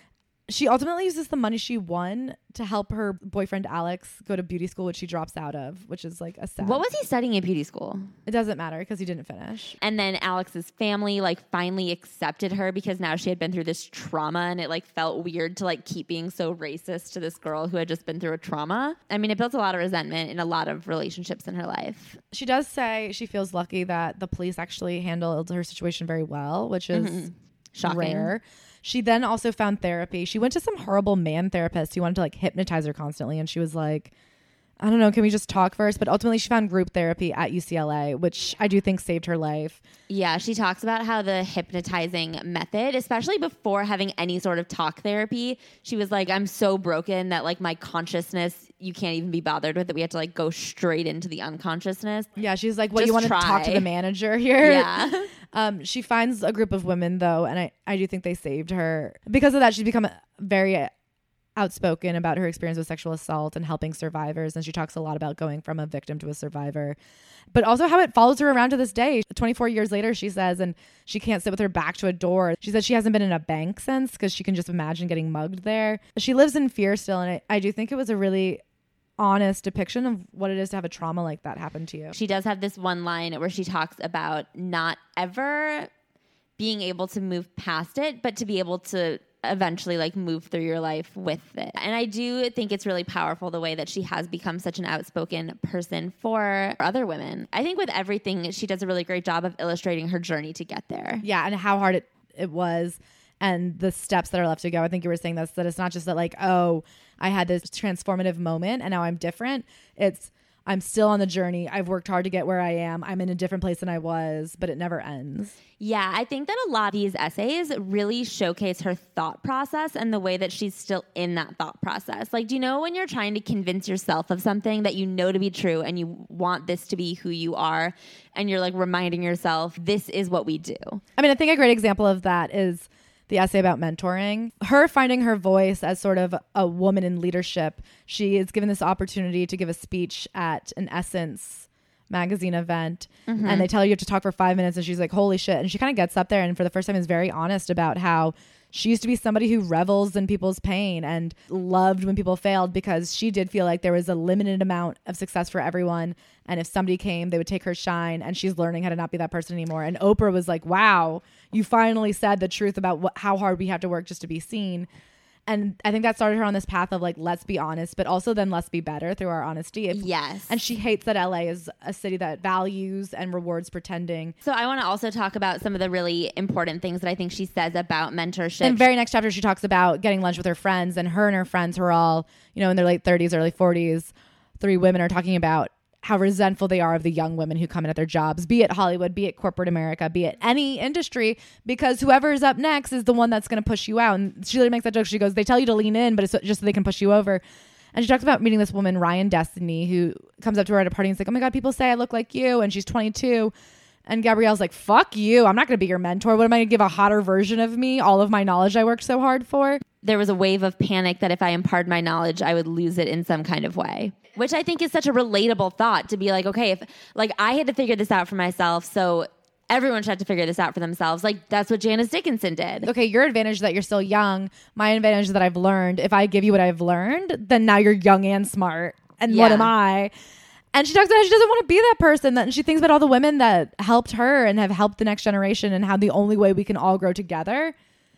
She ultimately uses the money she won to help her boyfriend Alex go to beauty school, which she drops out of, which is like a sad.
What was he studying at beauty school?
It doesn't matter because he didn't finish.
And then Alex's family like finally accepted her because now she had been through this trauma, and it like felt weird to like keep being so racist to this girl who had just been through a trauma. I mean, it built a lot of resentment in a lot of relationships in her life.
She does say she feels lucky that the police actually handled her situation very well, which is
mm-hmm. Shocking.
Rare. She then also found therapy. She went to some horrible man therapist who wanted to like hypnotize her constantly. And she was like, I don't know, can we just talk first? But ultimately she found group therapy at U C L A, which I do think saved her life.
Yeah, she talks about how the hypnotizing method, especially before having any sort of talk therapy, she was like, I'm so broken that like my consciousness, you can't even be bothered with it. We have to like go straight into the unconsciousness.
Yeah, she's like, what,
Just
you want to
try.
talk to the manager here?
Yeah.
um, she finds a group of women though, and I, I do think they saved her. Because of that, she's become very outspoken about her experience with sexual assault and helping survivors. And she talks a lot about going from a victim to a survivor, but also how it follows her around to this day. twenty-four years later, she says, and she can't sit with her back to a door. She says she hasn't been in a bank since because she can just imagine getting mugged there. She lives in fear still. And I, I do think it was a really honest depiction of what it is to have a trauma like that happen to you.
She does have this one line where she talks about not ever being able to move past it, but to be able to eventually like move through your life with it. And I do think it's really powerful the way that she has become such an outspoken person for other women. I think with everything, she does a really great job of illustrating her journey to get there.
Yeah, and how hard it, it was and the steps that are left to go. I think you were saying this, that it's not just that like, oh, I had this transformative moment and now I'm different. It's I'm still on the journey. I've worked hard to get where I am. I'm in a different place than I was, but it never ends.
Yeah, I think that a lot of these essays really showcase her thought process and the way that she's still in that thought process. Like, do you know when you're trying to convince yourself of something that you know to be true and you want this to be who you are, and you're like reminding yourself, this is what we do?
I mean, I think a great example of that is the essay about mentoring. Her finding her voice as sort of a woman in leadership. She is given this opportunity to give a speech at an Essence magazine event, mm-hmm. and they tell her you have to talk for five minutes, and she's like, holy shit. And she kind of gets up there and for the first time is very honest about how she used to be somebody who revels in people's pain and loved when people failed, because she did feel like there was a limited amount of success for everyone. And if somebody came, they would take her shine, and she's learning how to not be that person anymore. And Oprah was like, wow, you finally said the truth about what, how hard we have to work just to be seen. And I think that started her on this path of like, let's be honest, but also then let's be better through our honesty. If,
yes.
And she hates that L A is a city that values and rewards pretending.
So I want to also talk about some of the really important things that I think she says about mentorship.
In the very next chapter, she talks about getting lunch with her friends, and her and her friends who are all, you know, in their late thirties, early forties, three women are talking about how resentful they are of the young women who come in at their jobs, be it Hollywood, be it corporate America, be it any industry, because whoever is up next is the one that's going to push you out. And she literally makes that joke. She goes, they tell you to lean in, but it's just so they can push you over. And she talks about meeting this woman, Ryan Destiny, who comes up to her at a party and is like, oh my God, people say I look like you. And she's twenty-two. And Gabrielle's like, fuck you. I'm not going to be your mentor. What am I going to give a hotter version of me? All of my knowledge I worked so hard for.
There was a wave of panic that if I imparted my knowledge, I would lose it in some kind of way, which I think is such a relatable thought, to be like, okay, if like I had to figure this out for myself, so everyone should have to figure this out for themselves. Like that's what Janice Dickinson did.
Okay, your advantage is that you're still young. My advantage is that I've learned. If I give you what I've learned, then now you're young and smart. And
Yeah.
what am I? And she talks about how she doesn't want to be that person. That and she thinks about all the women that helped her and have helped the next generation, and how the only way we can all grow together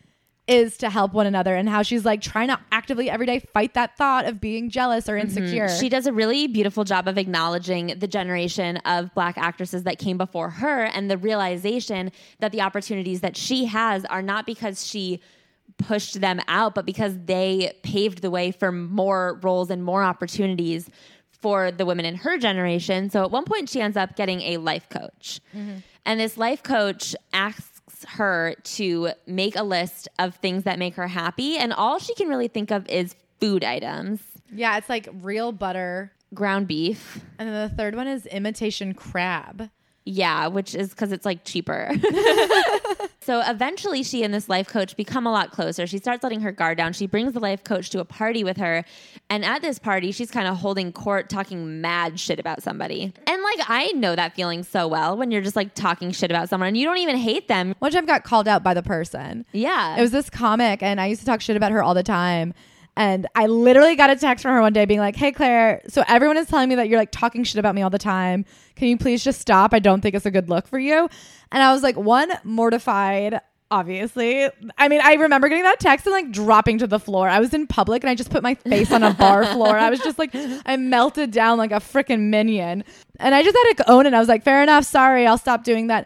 is to help one another, and how she's like trying to actively every day fight that thought of being jealous or insecure.
Mm-hmm. She does a really beautiful job of acknowledging the generation of Black actresses that came before her, and the realization that the opportunities that she has are not because she pushed them out, but because they paved the way for more roles and more opportunities for the women in her generation. So at one point she ends up getting a life coach. Mm-hmm. And this life coach asks her to make a list of things that make her happy, and all she can really think of is food items.
Yeah, it's like real butter,
ground beef.
and then the third one is imitation crab.
Yeah, which is because it's like cheaper. So eventually she and this life coach become a lot closer. She starts letting her guard down. She brings the life coach to a party with her. And at this party, she's kind of holding court, talking mad shit about somebody. And like, I know that feeling so well when you're just like talking shit about someone and you don't even hate them.
One time got called out by the person.
Yeah.
It was this comic and I used to talk shit about her all the time. And I literally got a text from her one day being like, hey, Claire, so everyone is telling me that you're like talking shit about me all the time. Can you please just stop? I don't think it's a good look for you. And I was like, one, mortified, obviously. I mean, I remember getting that text and like dropping to the floor. I was in public and I just put my face on a bar floor. I was just like, I melted down like a freaking minion. And I just had to own it. I was like, fair enough. Sorry, I'll stop doing that.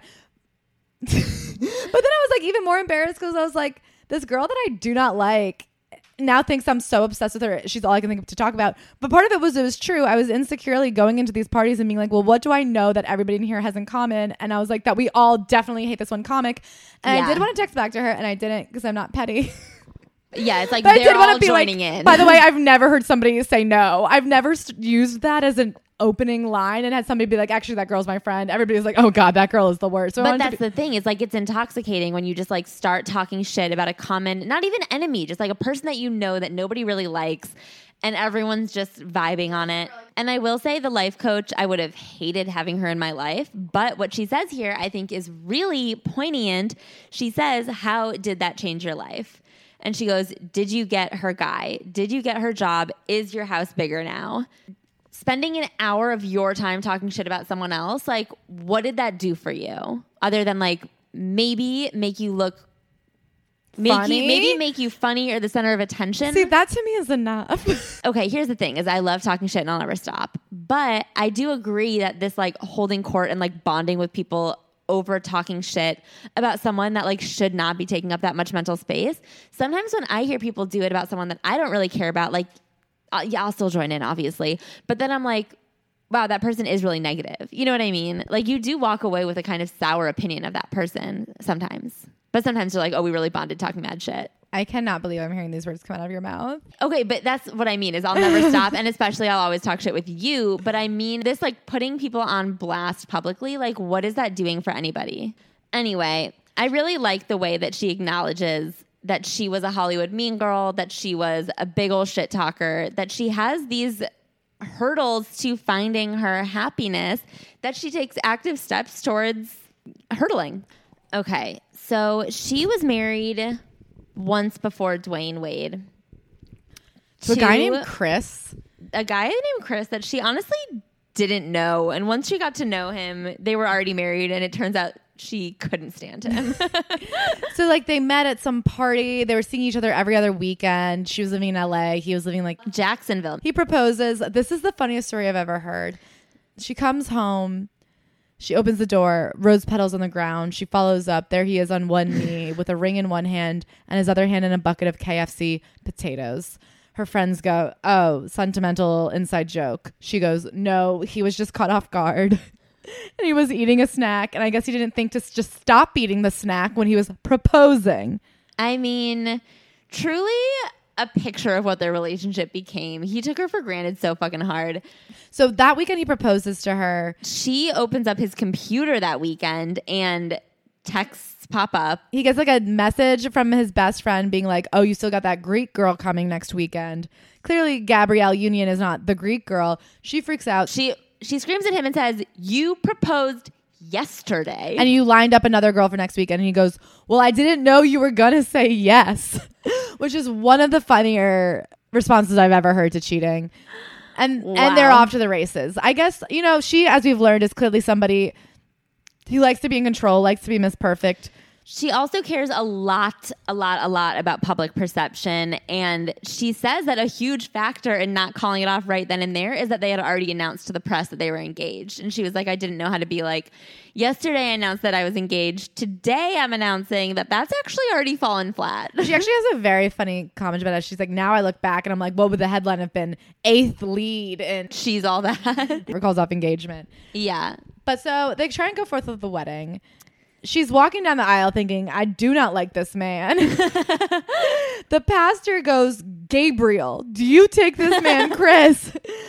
But then I was like even more embarrassed because I was like, this girl that I do not like now thinks I'm so obsessed with her. She's all I can think of to talk about. But part of it was, it was true. I was insecurely going into these parties and being like, well, what do I know that everybody in here has in common? And I was like, that we all definitely hate this one comic. And yeah. I did want to text back to her and I didn't because I'm not petty.
Yeah, it's like
but
they're all
be
joining
like,
in.
By the way, I've never heard somebody say no. I've never st- used that as an opening line and had somebody be like, actually, that girl's my friend. Everybody's like, oh God, that girl is the worst. So
but that's be- the thing. Is like, it's intoxicating when you just like start talking shit about a common, not even enemy, just like a person that you know that nobody really likes and everyone's just vibing on it. And I will say the life coach, I would have hated having her in my life. But what she says here, I think is really poignant. She says, how did that change your life? And she goes, did you get her guy? Did you get her job? Is your house bigger now? Spending an hour of your time talking shit about someone else, like, what did that do for you? Other than, like, maybe make you look... Make
funny?
You, maybe make you funny or the center of attention.
See, that to me is enough.
Okay, here's the thing, is I love talking shit and I'll never stop. But I do agree that this, like, holding court and, like, bonding with people over talking shit about someone that like should not be taking up that much mental space. Sometimes when I hear people do it about someone that I don't really care about, like, uh, yeah, I'll still join in, obviously. But then I'm like, wow, that person is really negative. You know what I mean? Like, you do walk away with a kind of sour opinion of that person sometimes. But sometimes you're like, oh, we really bonded talking mad shit.
I cannot believe I'm hearing these words come out of your mouth.
Okay, but that's what I mean is I'll never stop. And especially I'll always talk shit with you. But I mean this like putting people on blast publicly. Like, what is that doing for anybody? Anyway, I really like the way that she acknowledges that she was a Hollywood mean girl, that she was a big old shit talker, that she has these hurdles to finding her happiness, that she takes active steps towards hurdling. Okay, so she was married once before Dwayne Wade.
To a guy named Chris.
A guy named Chris that she honestly didn't know. And once she got to know him, they were already married. And it turns out she couldn't stand him.
So like they met at some party. They were seeing each other every other weekend. She was living in L A. He was living like
Jacksonville.
He proposes. This is the funniest story I've ever heard. She comes home. She opens the door, rose petals on the ground. She follows up. There he is on one knee with a ring in one hand and his other hand in a bucket of K F C potatoes. Her friends go, oh, sentimental inside joke. She goes, no, he was just caught off guard. And he was eating a snack. And I guess he didn't think to s- just stop eating the snack when he was proposing.
I mean, truly a picture of what their relationship became. He took her for granted so fucking hard.
So that weekend he proposes to her.
She opens up his computer that weekend and texts pop up.
He gets like a message from his best friend being like, oh, you still got that Greek girl coming next weekend. Clearly Gabrielle Union is not the Greek girl. She freaks out.
She she screams at him and says, you proposed yesterday.
And you lined up another girl for next weekend. And he goes, well, I didn't know you were going to say yes. Which is one of the funnier responses I've ever heard to cheating. And wow. And they're off to the races. I guess, you know, she, as we've learned, is clearly somebody who likes to be in control, likes to be Miss Perfect.
She also cares a lot, a lot, a lot about public perception. And she says that a huge factor in not calling it off right then and there is that they had already announced to the press that they were engaged. And she was like, I didn't know how to be like, yesterday I announced that I was engaged. Today I'm announcing that that's actually already fallen flat.
She actually has a very funny comment about that. She's like, now I look back and I'm like, what would the headline have been? Eighth lead. And
she's all that.
Or calls off engagement.
Yeah.
But so they try and go forth with the wedding. She's walking down the aisle thinking, I do not like this man. The pastor goes, Gabriel, do you take this man, Chris?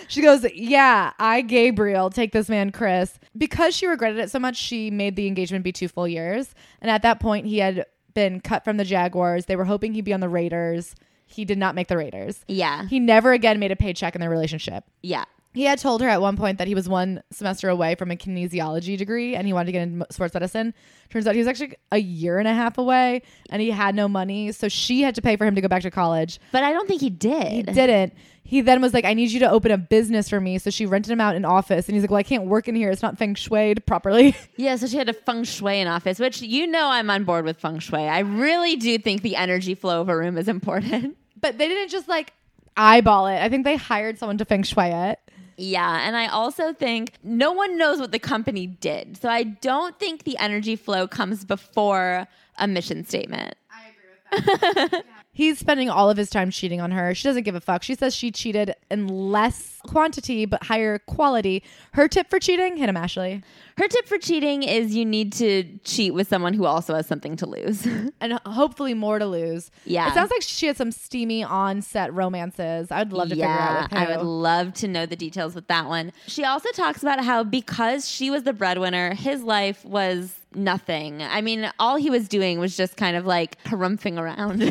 She goes, yeah, I, Gabriel, take this man, Chris. Because she regretted it so much, she made the engagement be two full years. And at that point, he had been cut from the Jaguars. They were hoping he'd be on the Raiders. He did not make the Raiders.
Yeah.
He never again made a paycheck in their relationship.
Yeah.
He had told her at one point that he was one semester away from a kinesiology degree and he wanted to get into sports medicine. Turns out he was actually a year and a half away and he had no money. So she had to pay for him to go back to college.
But I don't think he did.
He didn't. He then was like, I need you to open a business for me. So she rented him out an office. And he's like, well, I can't work in here. It's not feng shuied properly.
Yeah, so she had a feng shui in office, which you know I'm on board with feng shui. I really do think the energy flow of a room is important.
But they didn't just like eyeball it. I think they hired someone to feng shui it.
Yeah, and I also think no one knows what the company did. So I don't think the energy flow comes before a mission statement.
I agree with that. He's spending all of his time cheating on her. She doesn't give a fuck. She says she cheated in less quantity but higher quality. Her tip for cheating, hit him, Ashley.
Her tip for cheating is you need to cheat with someone who also has something to lose.
And hopefully more to lose.
Yeah.
It sounds like she had some steamy on-set romances. I'd love to
yeah,
figure out with who.
I would love to know the details with that one. She also talks about how because she was the breadwinner, his life was nothing. I mean, all he was doing was just kind of like harumphing around.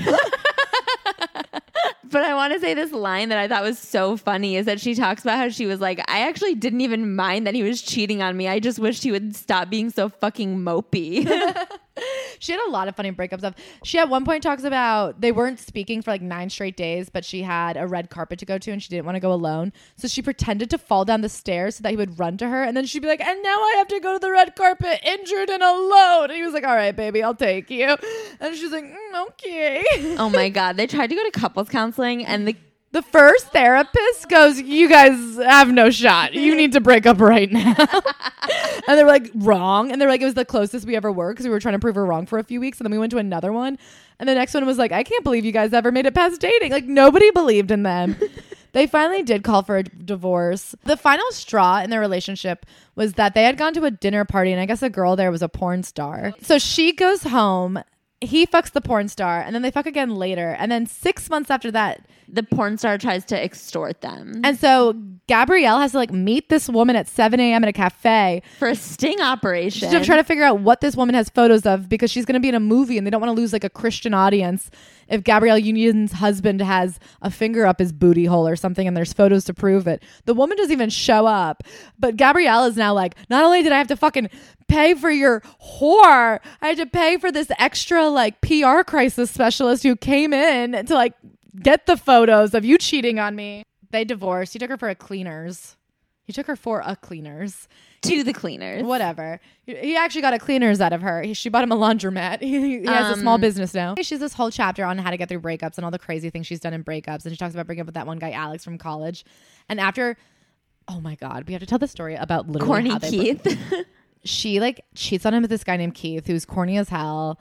But I want to say this line that I thought was so funny is that she talks about how she was like, I actually didn't even mind that he was cheating on me. I just wished he would stop being so fucking mopey.
She had a lot of funny breakup stuff. She at one point talks about they weren't speaking for like nine straight days, but she had a red carpet to go to and she didn't want to go alone. So she pretended to fall down the stairs so that he would run to her. And then she'd be like, and now I have to go to the red carpet injured and alone. And he was like, all right, baby, I'll take you. And she's like, mm, okay.
Oh my God. They tried to go to couples counseling and the
The first therapist goes, you guys have no shot. You need to break up right now. And they were like, wrong. And they were like, it was the closest we ever were because we were trying to prove her wrong for a few weeks. And then we went to another one. And the next one was like, I can't believe you guys ever made it past dating. Like nobody believed in them. They finally did call for a divorce. The final straw in their relationship was that they had gone to a dinner party. And I guess the girl there was a porn star. So she goes home. He fucks the porn star and then they fuck again later. And then six months after that,
the porn star tries to extort them.
And so Gabrielle has to like meet this woman at seven a.m. at a cafe
for a sting operation.
To try to figure out what this woman has photos of because she's going to be in a movie and they don't want to lose like a Christian audience if Gabrielle Union's husband has a finger up his booty hole or something and there's photos to prove it. The woman doesn't even show up. But Gabrielle is now like, not only did I have to fucking pay for your whore, I had to pay for this extra like P R crisis specialist who came in to like get the photos of you cheating on me. They divorced. He took her for a cleaners. He took her for a cleaners.
To the cleaners.
Whatever. He actually got a cleaners out of her. He, she bought him a laundromat. He, he has um, a small business now. She's this whole chapter on how to get through breakups and all the crazy things she's done in breakups. And she talks about breaking up with that one guy, Alex, from college. And after, oh my God, we have to tell the story about literally
Corny
how they
Keith.
broke. She like cheats on him with this guy named Keith, who's corny as hell.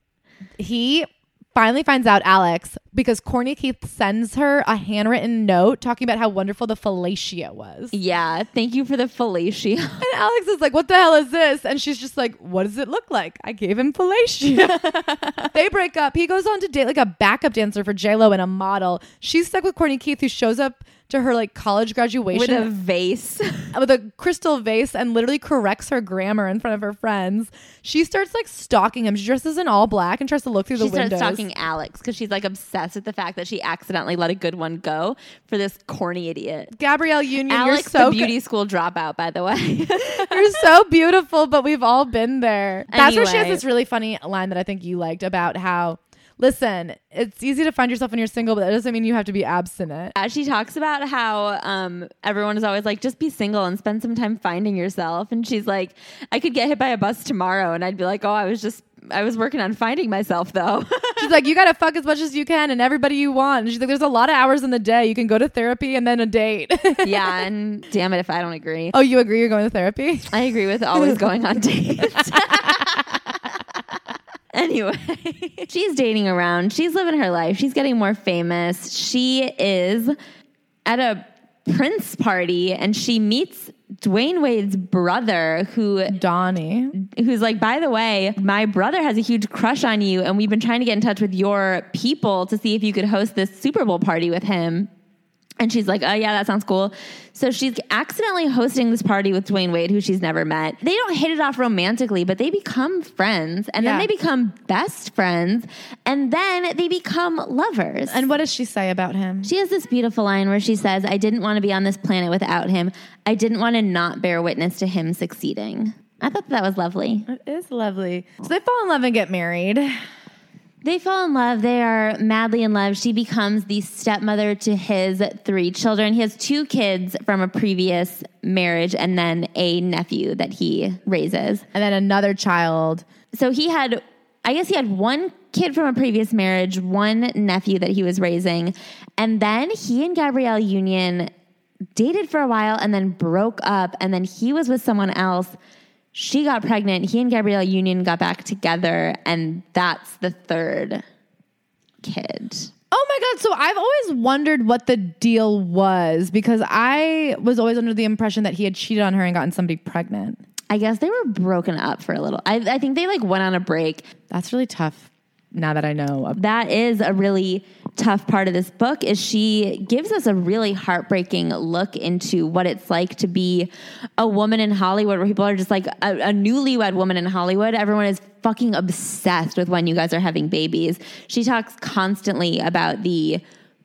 He finally finds out Alex because corny Keith sends her a handwritten note talking about how wonderful the fellatio was.
Yeah, thank you for the fellatio.
And Alex is like, what the hell is this? And she's just like, what does it look like? I gave him fellatio. They break up. He goes on to date like a backup dancer for J-Lo and a model. She's stuck with corny Keith, who shows up to her like college graduation
with a vase
with a crystal vase and literally corrects her grammar in front of her friends. She starts like stalking him. She dresses in all black and tries to look through
she
the windows.
She starts stalking Alex because she's like obsessed with the fact that she accidentally let a good one go for this corny idiot.
Gabrielle Union,
Alex,
you're so
the beauty
good.
school dropout, by the way.
You're so beautiful, but we've all been there. That's
anyway.
where she has this really funny line that I think you liked about how, listen, it's easy to find yourself when you're single, but that doesn't mean you have to be abstinent.
Uh, she talks about how um, everyone is always like, just be single and spend some time finding yourself. And she's like, I could get hit by a bus tomorrow. And I'd be like, oh, I was just, I was working on finding myself though.
She's like, you got to fuck as much as you can and everybody you want. And she's like, there's a lot of hours in the day. You can go to therapy and then a date.
Yeah. And damn it if I don't agree.
Oh, you agree you're going to therapy?
I agree with always going on dates. Anyway, she's dating around. She's living her life. She's getting more famous. She is at a Prince party and she meets Dwayne Wade's brother, who
Donnie,
who's like, by the way, my brother has a huge crush on you and we've been trying to get in touch with your people to see if you could host this Super Bowl party with him. And she's like, oh, yeah, that sounds cool. So she's accidentally hosting this party with Dwayne Wade, who she's never met. They don't hit it off romantically, but they become friends. And
Yeah.
then they become best friends. And then they become lovers.
And what does she say about him?
She has this beautiful line where she says, I didn't want to be on this planet without him. I didn't want to not bear witness to him succeeding. I thought that was lovely.
It is lovely. So they fall in love and get married.
They fall in love. They are madly in love. She becomes the stepmother to his three children. He has two kids from a previous marriage and then a nephew that he raises.
And then another child.
So he had, I guess he had one kid from a previous marriage, one nephew that he was raising. And then he and Gabrielle Union dated for a while and then broke up. And then he was with someone else. She got pregnant. He and Gabrielle Union got back together, and that's the third kid.
Oh my God. So I've always wondered what the deal was because I was always under the impression that he had cheated on her and gotten somebody pregnant.
I guess they were broken up for a little. I, I think they like went on a break.
That's really tough now that I know.
That is a really tough part of this book is she gives us a really heartbreaking look into what it's like to be a woman in Hollywood where people are just like a, a newlywed woman in Hollywood. Everyone is fucking obsessed with when you guys are having babies. She talks constantly about the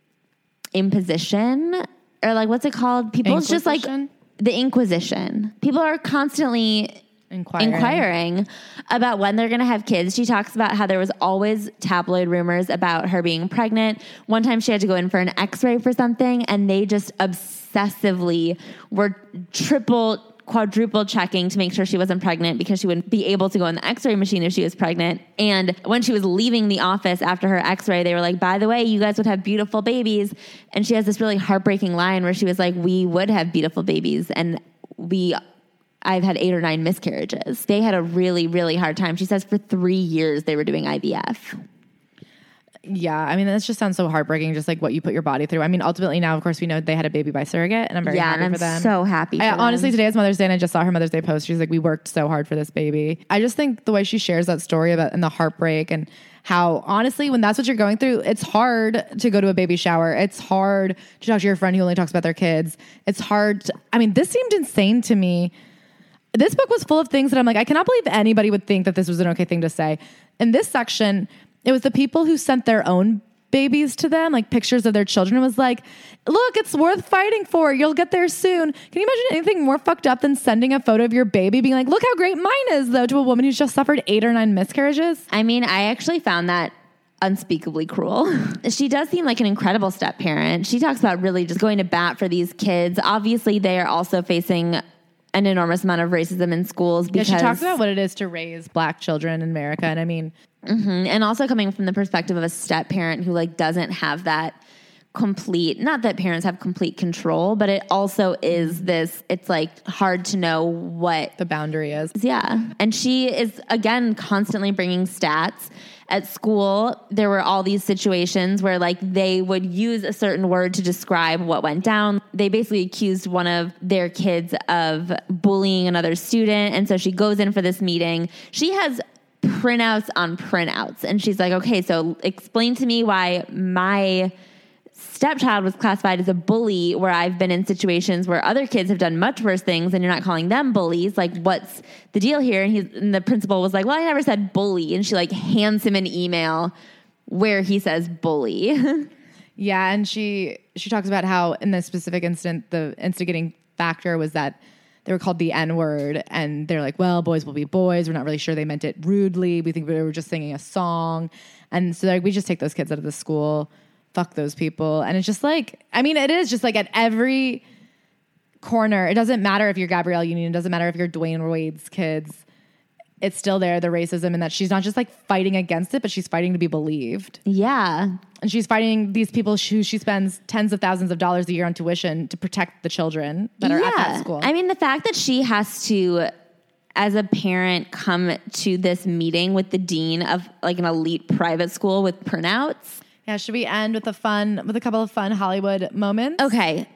imposition or like, what's it called? People's just like the Inquisition. People are constantly Inquiring. inquiring about when they're going to have kids. She talks about how there was always tabloid rumors about her being pregnant. One time she had to go in for an x-ray for something and they just obsessively were triple, quadruple checking to make sure she wasn't pregnant because she wouldn't be able to go in the x-ray machine if she was pregnant. And when she was leaving the office after her x-ray, they were like, by the way, you guys would have beautiful babies. And she has this really heartbreaking line where she was like, we would have beautiful babies and we I've had eight or nine miscarriages. They had a really, really hard time. She says for three years they were doing I V F.
Yeah, I mean, that just sounds so heartbreaking, just like what you put your body through. I mean, ultimately now, of course, we know they had a baby by surrogate, and I'm very
yeah,
happy
and I'm
for them.
so happy for
I,
them.
Honestly, today is Mother's Day, and I just saw her Mother's Day post. She's like, we worked so hard for this baby. I just think the way she shares that story about and the heartbreak and how, honestly, when that's what you're going through, it's hard to go to a baby shower. It's hard to talk to your friend who only talks about their kids. It's hard to, I mean, this seemed insane to me. This book was full of things that I'm like, I cannot believe anybody would think that this was an okay thing to say. In this section, it was the people who sent their own babies to them, like pictures of their children. It was like, look, it's worth fighting for. You'll get there soon. Can you imagine anything more fucked up than sending a photo of your baby being like, look how great mine is, though, to a woman who's just suffered eight or nine miscarriages?
I mean, I actually found that unspeakably cruel. She does seem like an incredible step parent. She talks about really just going to bat for these kids. Obviously, they are also facing an enormous amount of racism in schools because
yeah, she talks about what it is to raise black children in America. And I mean,
mm-hmm. and also coming from the perspective of a step parent who like doesn't have that complete, not that parents have complete control, but it also is this, it's like hard to know what
the boundary is.
Yeah. And she is again, constantly bringing stats. At school, there were all these situations where like they would use a certain word to describe what went down. They basically accused one of their kids of bullying another student. And so she goes in for this meeting. She has printouts on printouts. And she's like, okay, so explain to me why my stepchild was classified as a bully where I've been in situations where other kids have done much worse things and you're not calling them bullies. Like, what's the deal here? And, he's, and the principal was like, well, I never said bully. And she like hands him an email where he says bully.
Yeah. And she, she talks about how in this specific incident, the instigating factor was that they were called the N-word and they're like, well, boys will be boys. We're not really sure they meant it rudely. We think they were just singing a song. And so like, we just take those kids out of the school. Fuck those people. And it's just like, I mean, it is just like at every corner, it doesn't matter if you're Gabrielle Union, it doesn't matter if you're Dwayne Wade's kids. It's still there, the racism, and that she's not just like fighting against it, but she's fighting to be believed.
Yeah.
And she's fighting these people who she spends tens of thousands of dollars a year on tuition to protect the children that are
yeah.
at that school.
I mean, the fact that she has to, as a parent, come to this meeting with the dean of like an elite private school with printouts.
Yeah, should we end with a fun, with a couple of fun Hollywood moments?
Okay,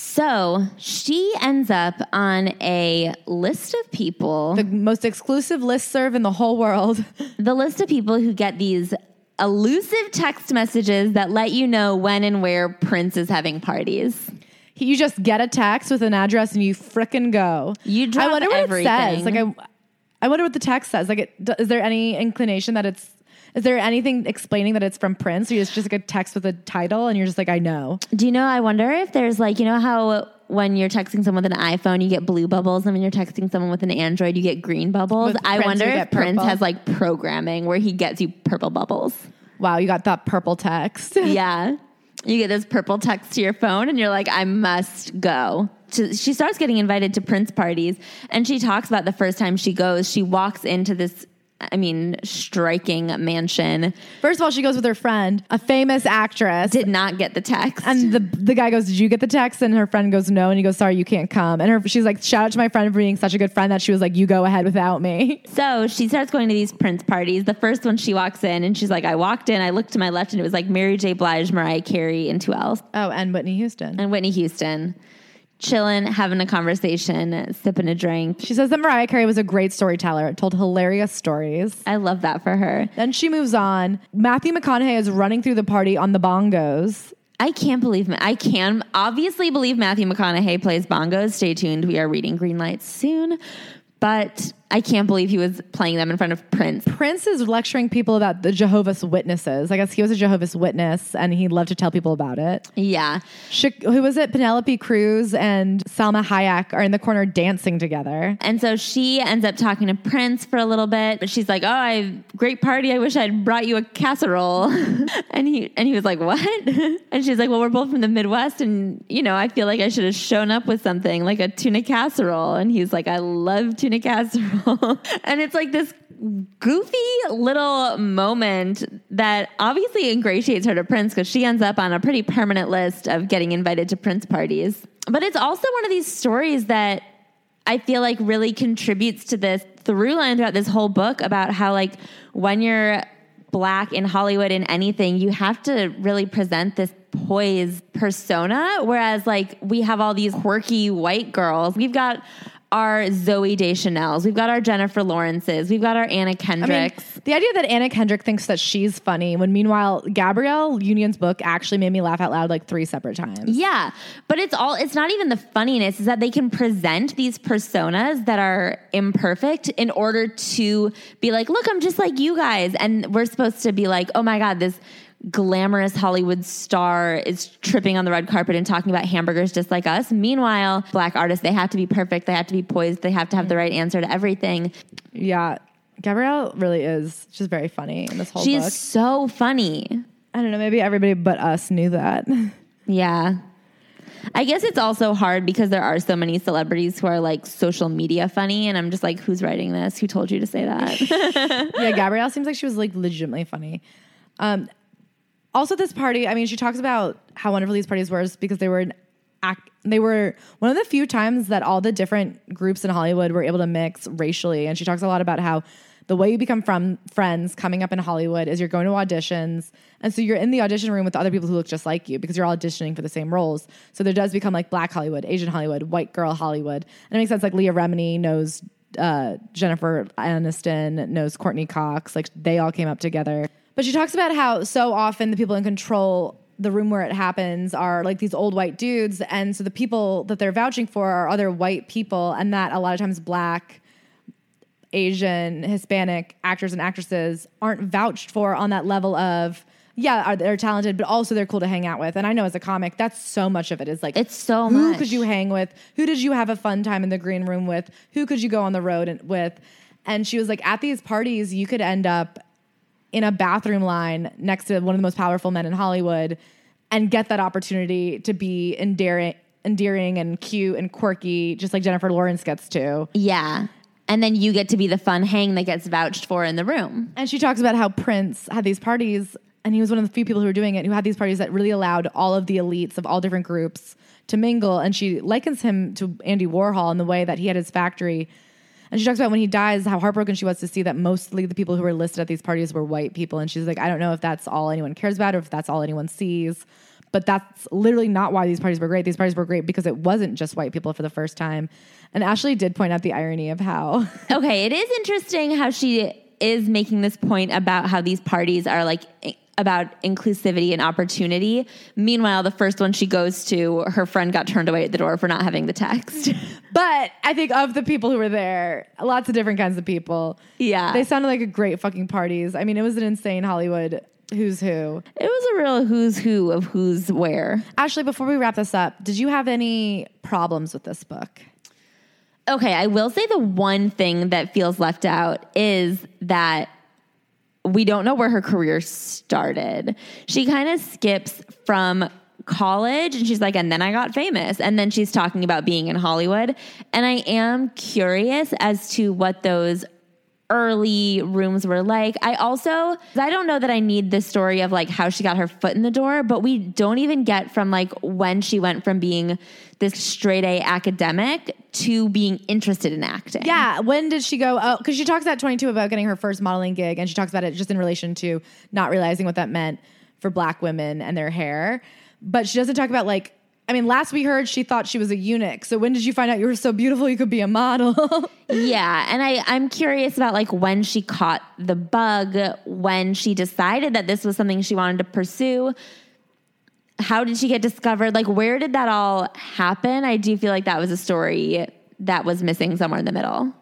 so she ends up on a list of people.
The most exclusive listserv in the whole world.
The list of people who get these elusive text messages that let you know when and where Prince is having parties.
You just get a text with an address and you frickin' go.
You drop
I wonder what
everything.
it says. Like I, I wonder what the text says. Like, it, is there any inclination that it's? Is there anything explaining that it's from Prince, or it's just like a text with a title, and you're just like, I know?
Do you know? I wonder if there's like, you know how when you're texting someone with an iPhone, you get blue bubbles, and when you're texting someone with an Android, you get green bubbles.
With
I
Prince,
wonder
you
if
get
Prince
purple.
has like programming where he gets you purple bubbles.
Wow, you got that purple text.
Yeah. You get this purple text to your phone and you're like, I must go. So she starts getting invited to Prince parties, and she talks about the first time she goes. She walks into this, I mean, striking mansion.
First of all, she goes with her friend, a famous actress.
Did not get the text.
And the the guy goes, did you get the text? And her friend goes, no. And he goes, sorry, you can't come. And her she's like, shout out to my friend for being such a good friend that she was like, you go ahead without me.
So she starts going to these Prince parties. The first one she walks in and she's like, I walked in, I looked to my left and it was like Mary J. Blige, Mariah Carey, and who else?
Oh, and Whitney Houston.
And Whitney Houston. Chilling, having a conversation, sipping a drink.
She says that Mariah Carey was a great storyteller. It told hilarious stories.
I love that for her.
Then she moves on. Matthew McConaughey is running through the party on the bongos.
I can't believe, I can obviously believe Matthew McConaughey plays bongos. Stay tuned. We are reading green lights soon. But I can't believe he was playing them in front of Prince.
Prince is lecturing people about the Jehovah's Witnesses. I guess he was a Jehovah's Witness, and he loved to tell people about it.
Yeah.
Sha- who was it? Penelope Cruz and Salma Hayek are in the corner dancing together.
And so she ends up talking to Prince for a little bit, but she's like, oh, I great party. I wish I'd brought you a casserole. and he and he was like, what? And she's like, well, we're both from the Midwest, and, you know, I feel like I should have shown up with something like a tuna casserole. And he's like, I love tuna casserole. And it's like this goofy little moment that obviously ingratiates her to Prince, because she ends up on a pretty permanent list of getting invited to Prince parties. But it's also one of these stories that I feel like really contributes to this through line throughout this whole book about how, like, when you're Black in Hollywood in anything, you have to really present this poised persona. Whereas, like, we have all these quirky white girls. We've got our Zooey Deschanel's. We've got our Jennifer Lawrence's. We've got our Anna Kendricks.
I mean, the idea that Anna Kendrick thinks that she's funny, when meanwhile Gabrielle Union's book actually made me laugh out loud like three separate times.
Yeah, but it's all, it's not even the funniness, is that they can present these personas that are imperfect in order to be like, look, I'm just like you guys. And we're supposed to be like, oh my God, this glamorous Hollywood star is tripping on the red carpet and talking about hamburgers just like us. Meanwhile, Black artists, they have to be perfect. They have to be poised. They have to have the right answer to everything.
Yeah. Gabrielle really is just very funny in this whole
She's
book.
so funny.
I don't know. Maybe everybody but us knew that.
Yeah. I guess it's also hard because there are so many celebrities who are like social media funny. And I'm just like, who's writing this? Who told you to say that?
Yeah, Gabrielle seems like she was like legitimately funny. Um, Also, this party, I mean, she talks about how wonderful these parties were because they were an act, they were one of the few times that all the different groups in Hollywood were able to mix racially. And she talks a lot about how the way you become from friends coming up in Hollywood is you're going to auditions. And so you're in the audition room with other people who look just like you because you're all auditioning for the same roles. So there does become like Black Hollywood, Asian Hollywood, white girl Hollywood. And it makes sense. Like Leah Remini knows uh, Jennifer Aniston, knows Courtney Cox. Like they all came up together. But she talks about how so often the people in control the room where it happens are like these old white dudes. And so the people that they're vouching for are other white people. And that a lot of times Black, Asian, Hispanic actors and actresses aren't vouched for on that level of, yeah, are, they're talented, but also they're cool to hang out with. And I know as a comic, that's so much of it is like,
it's so
who
much.
could you hang with? Who did you have a fun time in the green room with? Who could you go on the road and, with? And she was like, at these parties, you could end up in a bathroom line next to one of the most powerful men in Hollywood and get that opportunity to be endearing, endearing and cute and quirky, just like Jennifer Lawrence gets to.
Yeah. And then you get to be the fun hang that gets vouched for in the room.
And she talks about how Prince had these parties, and he was one of the few people who were doing it, who had these parties that really allowed all of the elites of all different groups to mingle. And she likens him to Andy Warhol in the way that he had his factory. And she talks about when he dies, how heartbroken she was to see that mostly the people who were listed at these parties were white people. And she's like, I don't know if that's all anyone cares about or if that's all anyone sees. But that's literally not why these parties were great. These parties were great because it wasn't just white people for the first time. And Ashley did point out the irony of how...
Okay, it is interesting how she is making this point about how these parties are like about inclusivity and opportunity. Meanwhile, the first one she goes to, her friend got turned away at the door for not having the text.
But I think of the people who were there, lots of different kinds of people.
Yeah.
They sounded like a great fucking parties. I mean, it was an insane Hollywood who's who.
It was a real who's who of who's where.
Ashley, before we wrap this up, did you have any problems with this book?
Okay, I will say the one thing that feels left out is that we don't know where her career started. She kind of skips from college and she's like, and then I got famous. And then she's talking about being in Hollywood. And I am curious as to what those early rooms were like. I also, I don't know that I need the story of like how she got her foot in the door, but we don't even get from like when she went from being this straight A academic to being interested in acting.
Yeah. When did she go? Oh, because she talks at twenty-two about getting her first modeling gig, and she talks about it just in relation to not realizing what that meant for Black women and their hair. But she doesn't talk about like, I mean, last we heard she thought she was a eunuch. So when did you find out you were so beautiful you could be a model?
Yeah. And I, I'm curious about like when she caught the bug, when she decided that this was something she wanted to pursue. How did she get discovered? Like, where did that all happen? I do feel like that was a story that was missing somewhere in the middle.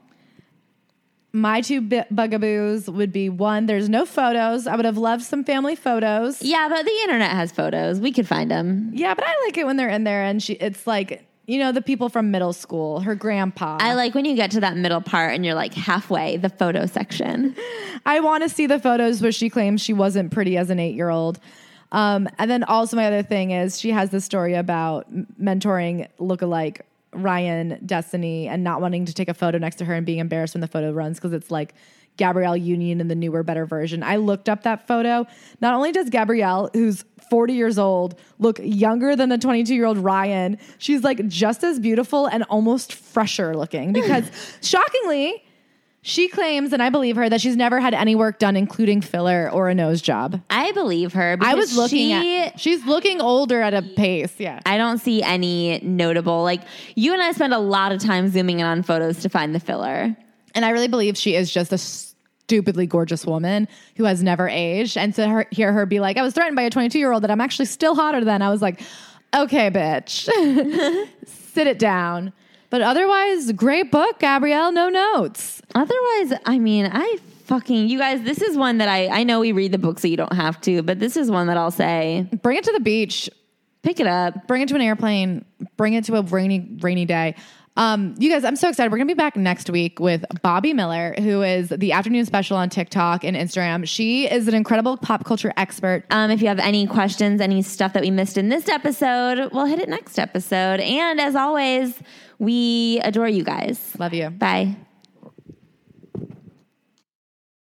My two b- bugaboos would be, one, there's no photos. I would have loved some family photos.
Yeah, but the internet has photos. We could find them.
Yeah, but I like it when they're in there and she, it's like, you know, the people from middle school, her grandpa.
I like when you get to that middle part and you're like halfway, the photo section.
I want to see the photos where she claims she wasn't pretty as an eight-year-old. Um, and then also my other thing is she has this story about mentoring lookalike Ryan Destiny and not wanting to take a photo next to her and being embarrassed when the photo runs because it's like Gabrielle Union in the newer, better version. I looked up that photo. Not only does Gabrielle, who's forty years old, look younger than the twenty-two-year-old Ryan, she's like just as beautiful and almost fresher looking because shockingly, she claims, and I believe her, that she's never had any work done, including filler or a nose job.
I believe her.
I was looking
she,
at, she's looking older at a pace. Yeah.
I don't see any notable, like you and I spend a lot of time zooming in on photos to find the filler.
And I really believe she is just a stupidly gorgeous woman who has never aged. And to her, hear her be like, I was threatened by a twenty-two-year-old that I'm actually still hotter than. I was like, okay, bitch, sit it down. But otherwise, great book, Gabrielle. No notes.
Otherwise, I mean, I fucking, you guys, this is one that I, I know we read the book so you don't have to, but this is one that I'll say.
Bring it to the beach.
Pick it up.
Bring it to an airplane. Bring it to a rainy, rainy day. Um, you guys, I'm so excited. We're going to be back next week with Bobby Miller, who is the afternoon special on TikTok and Instagram. She is an incredible pop culture expert.
Um, if you have any questions, any stuff that we missed in this episode, we'll hit it next episode. And as always, we adore you guys.
Love you.
Bye.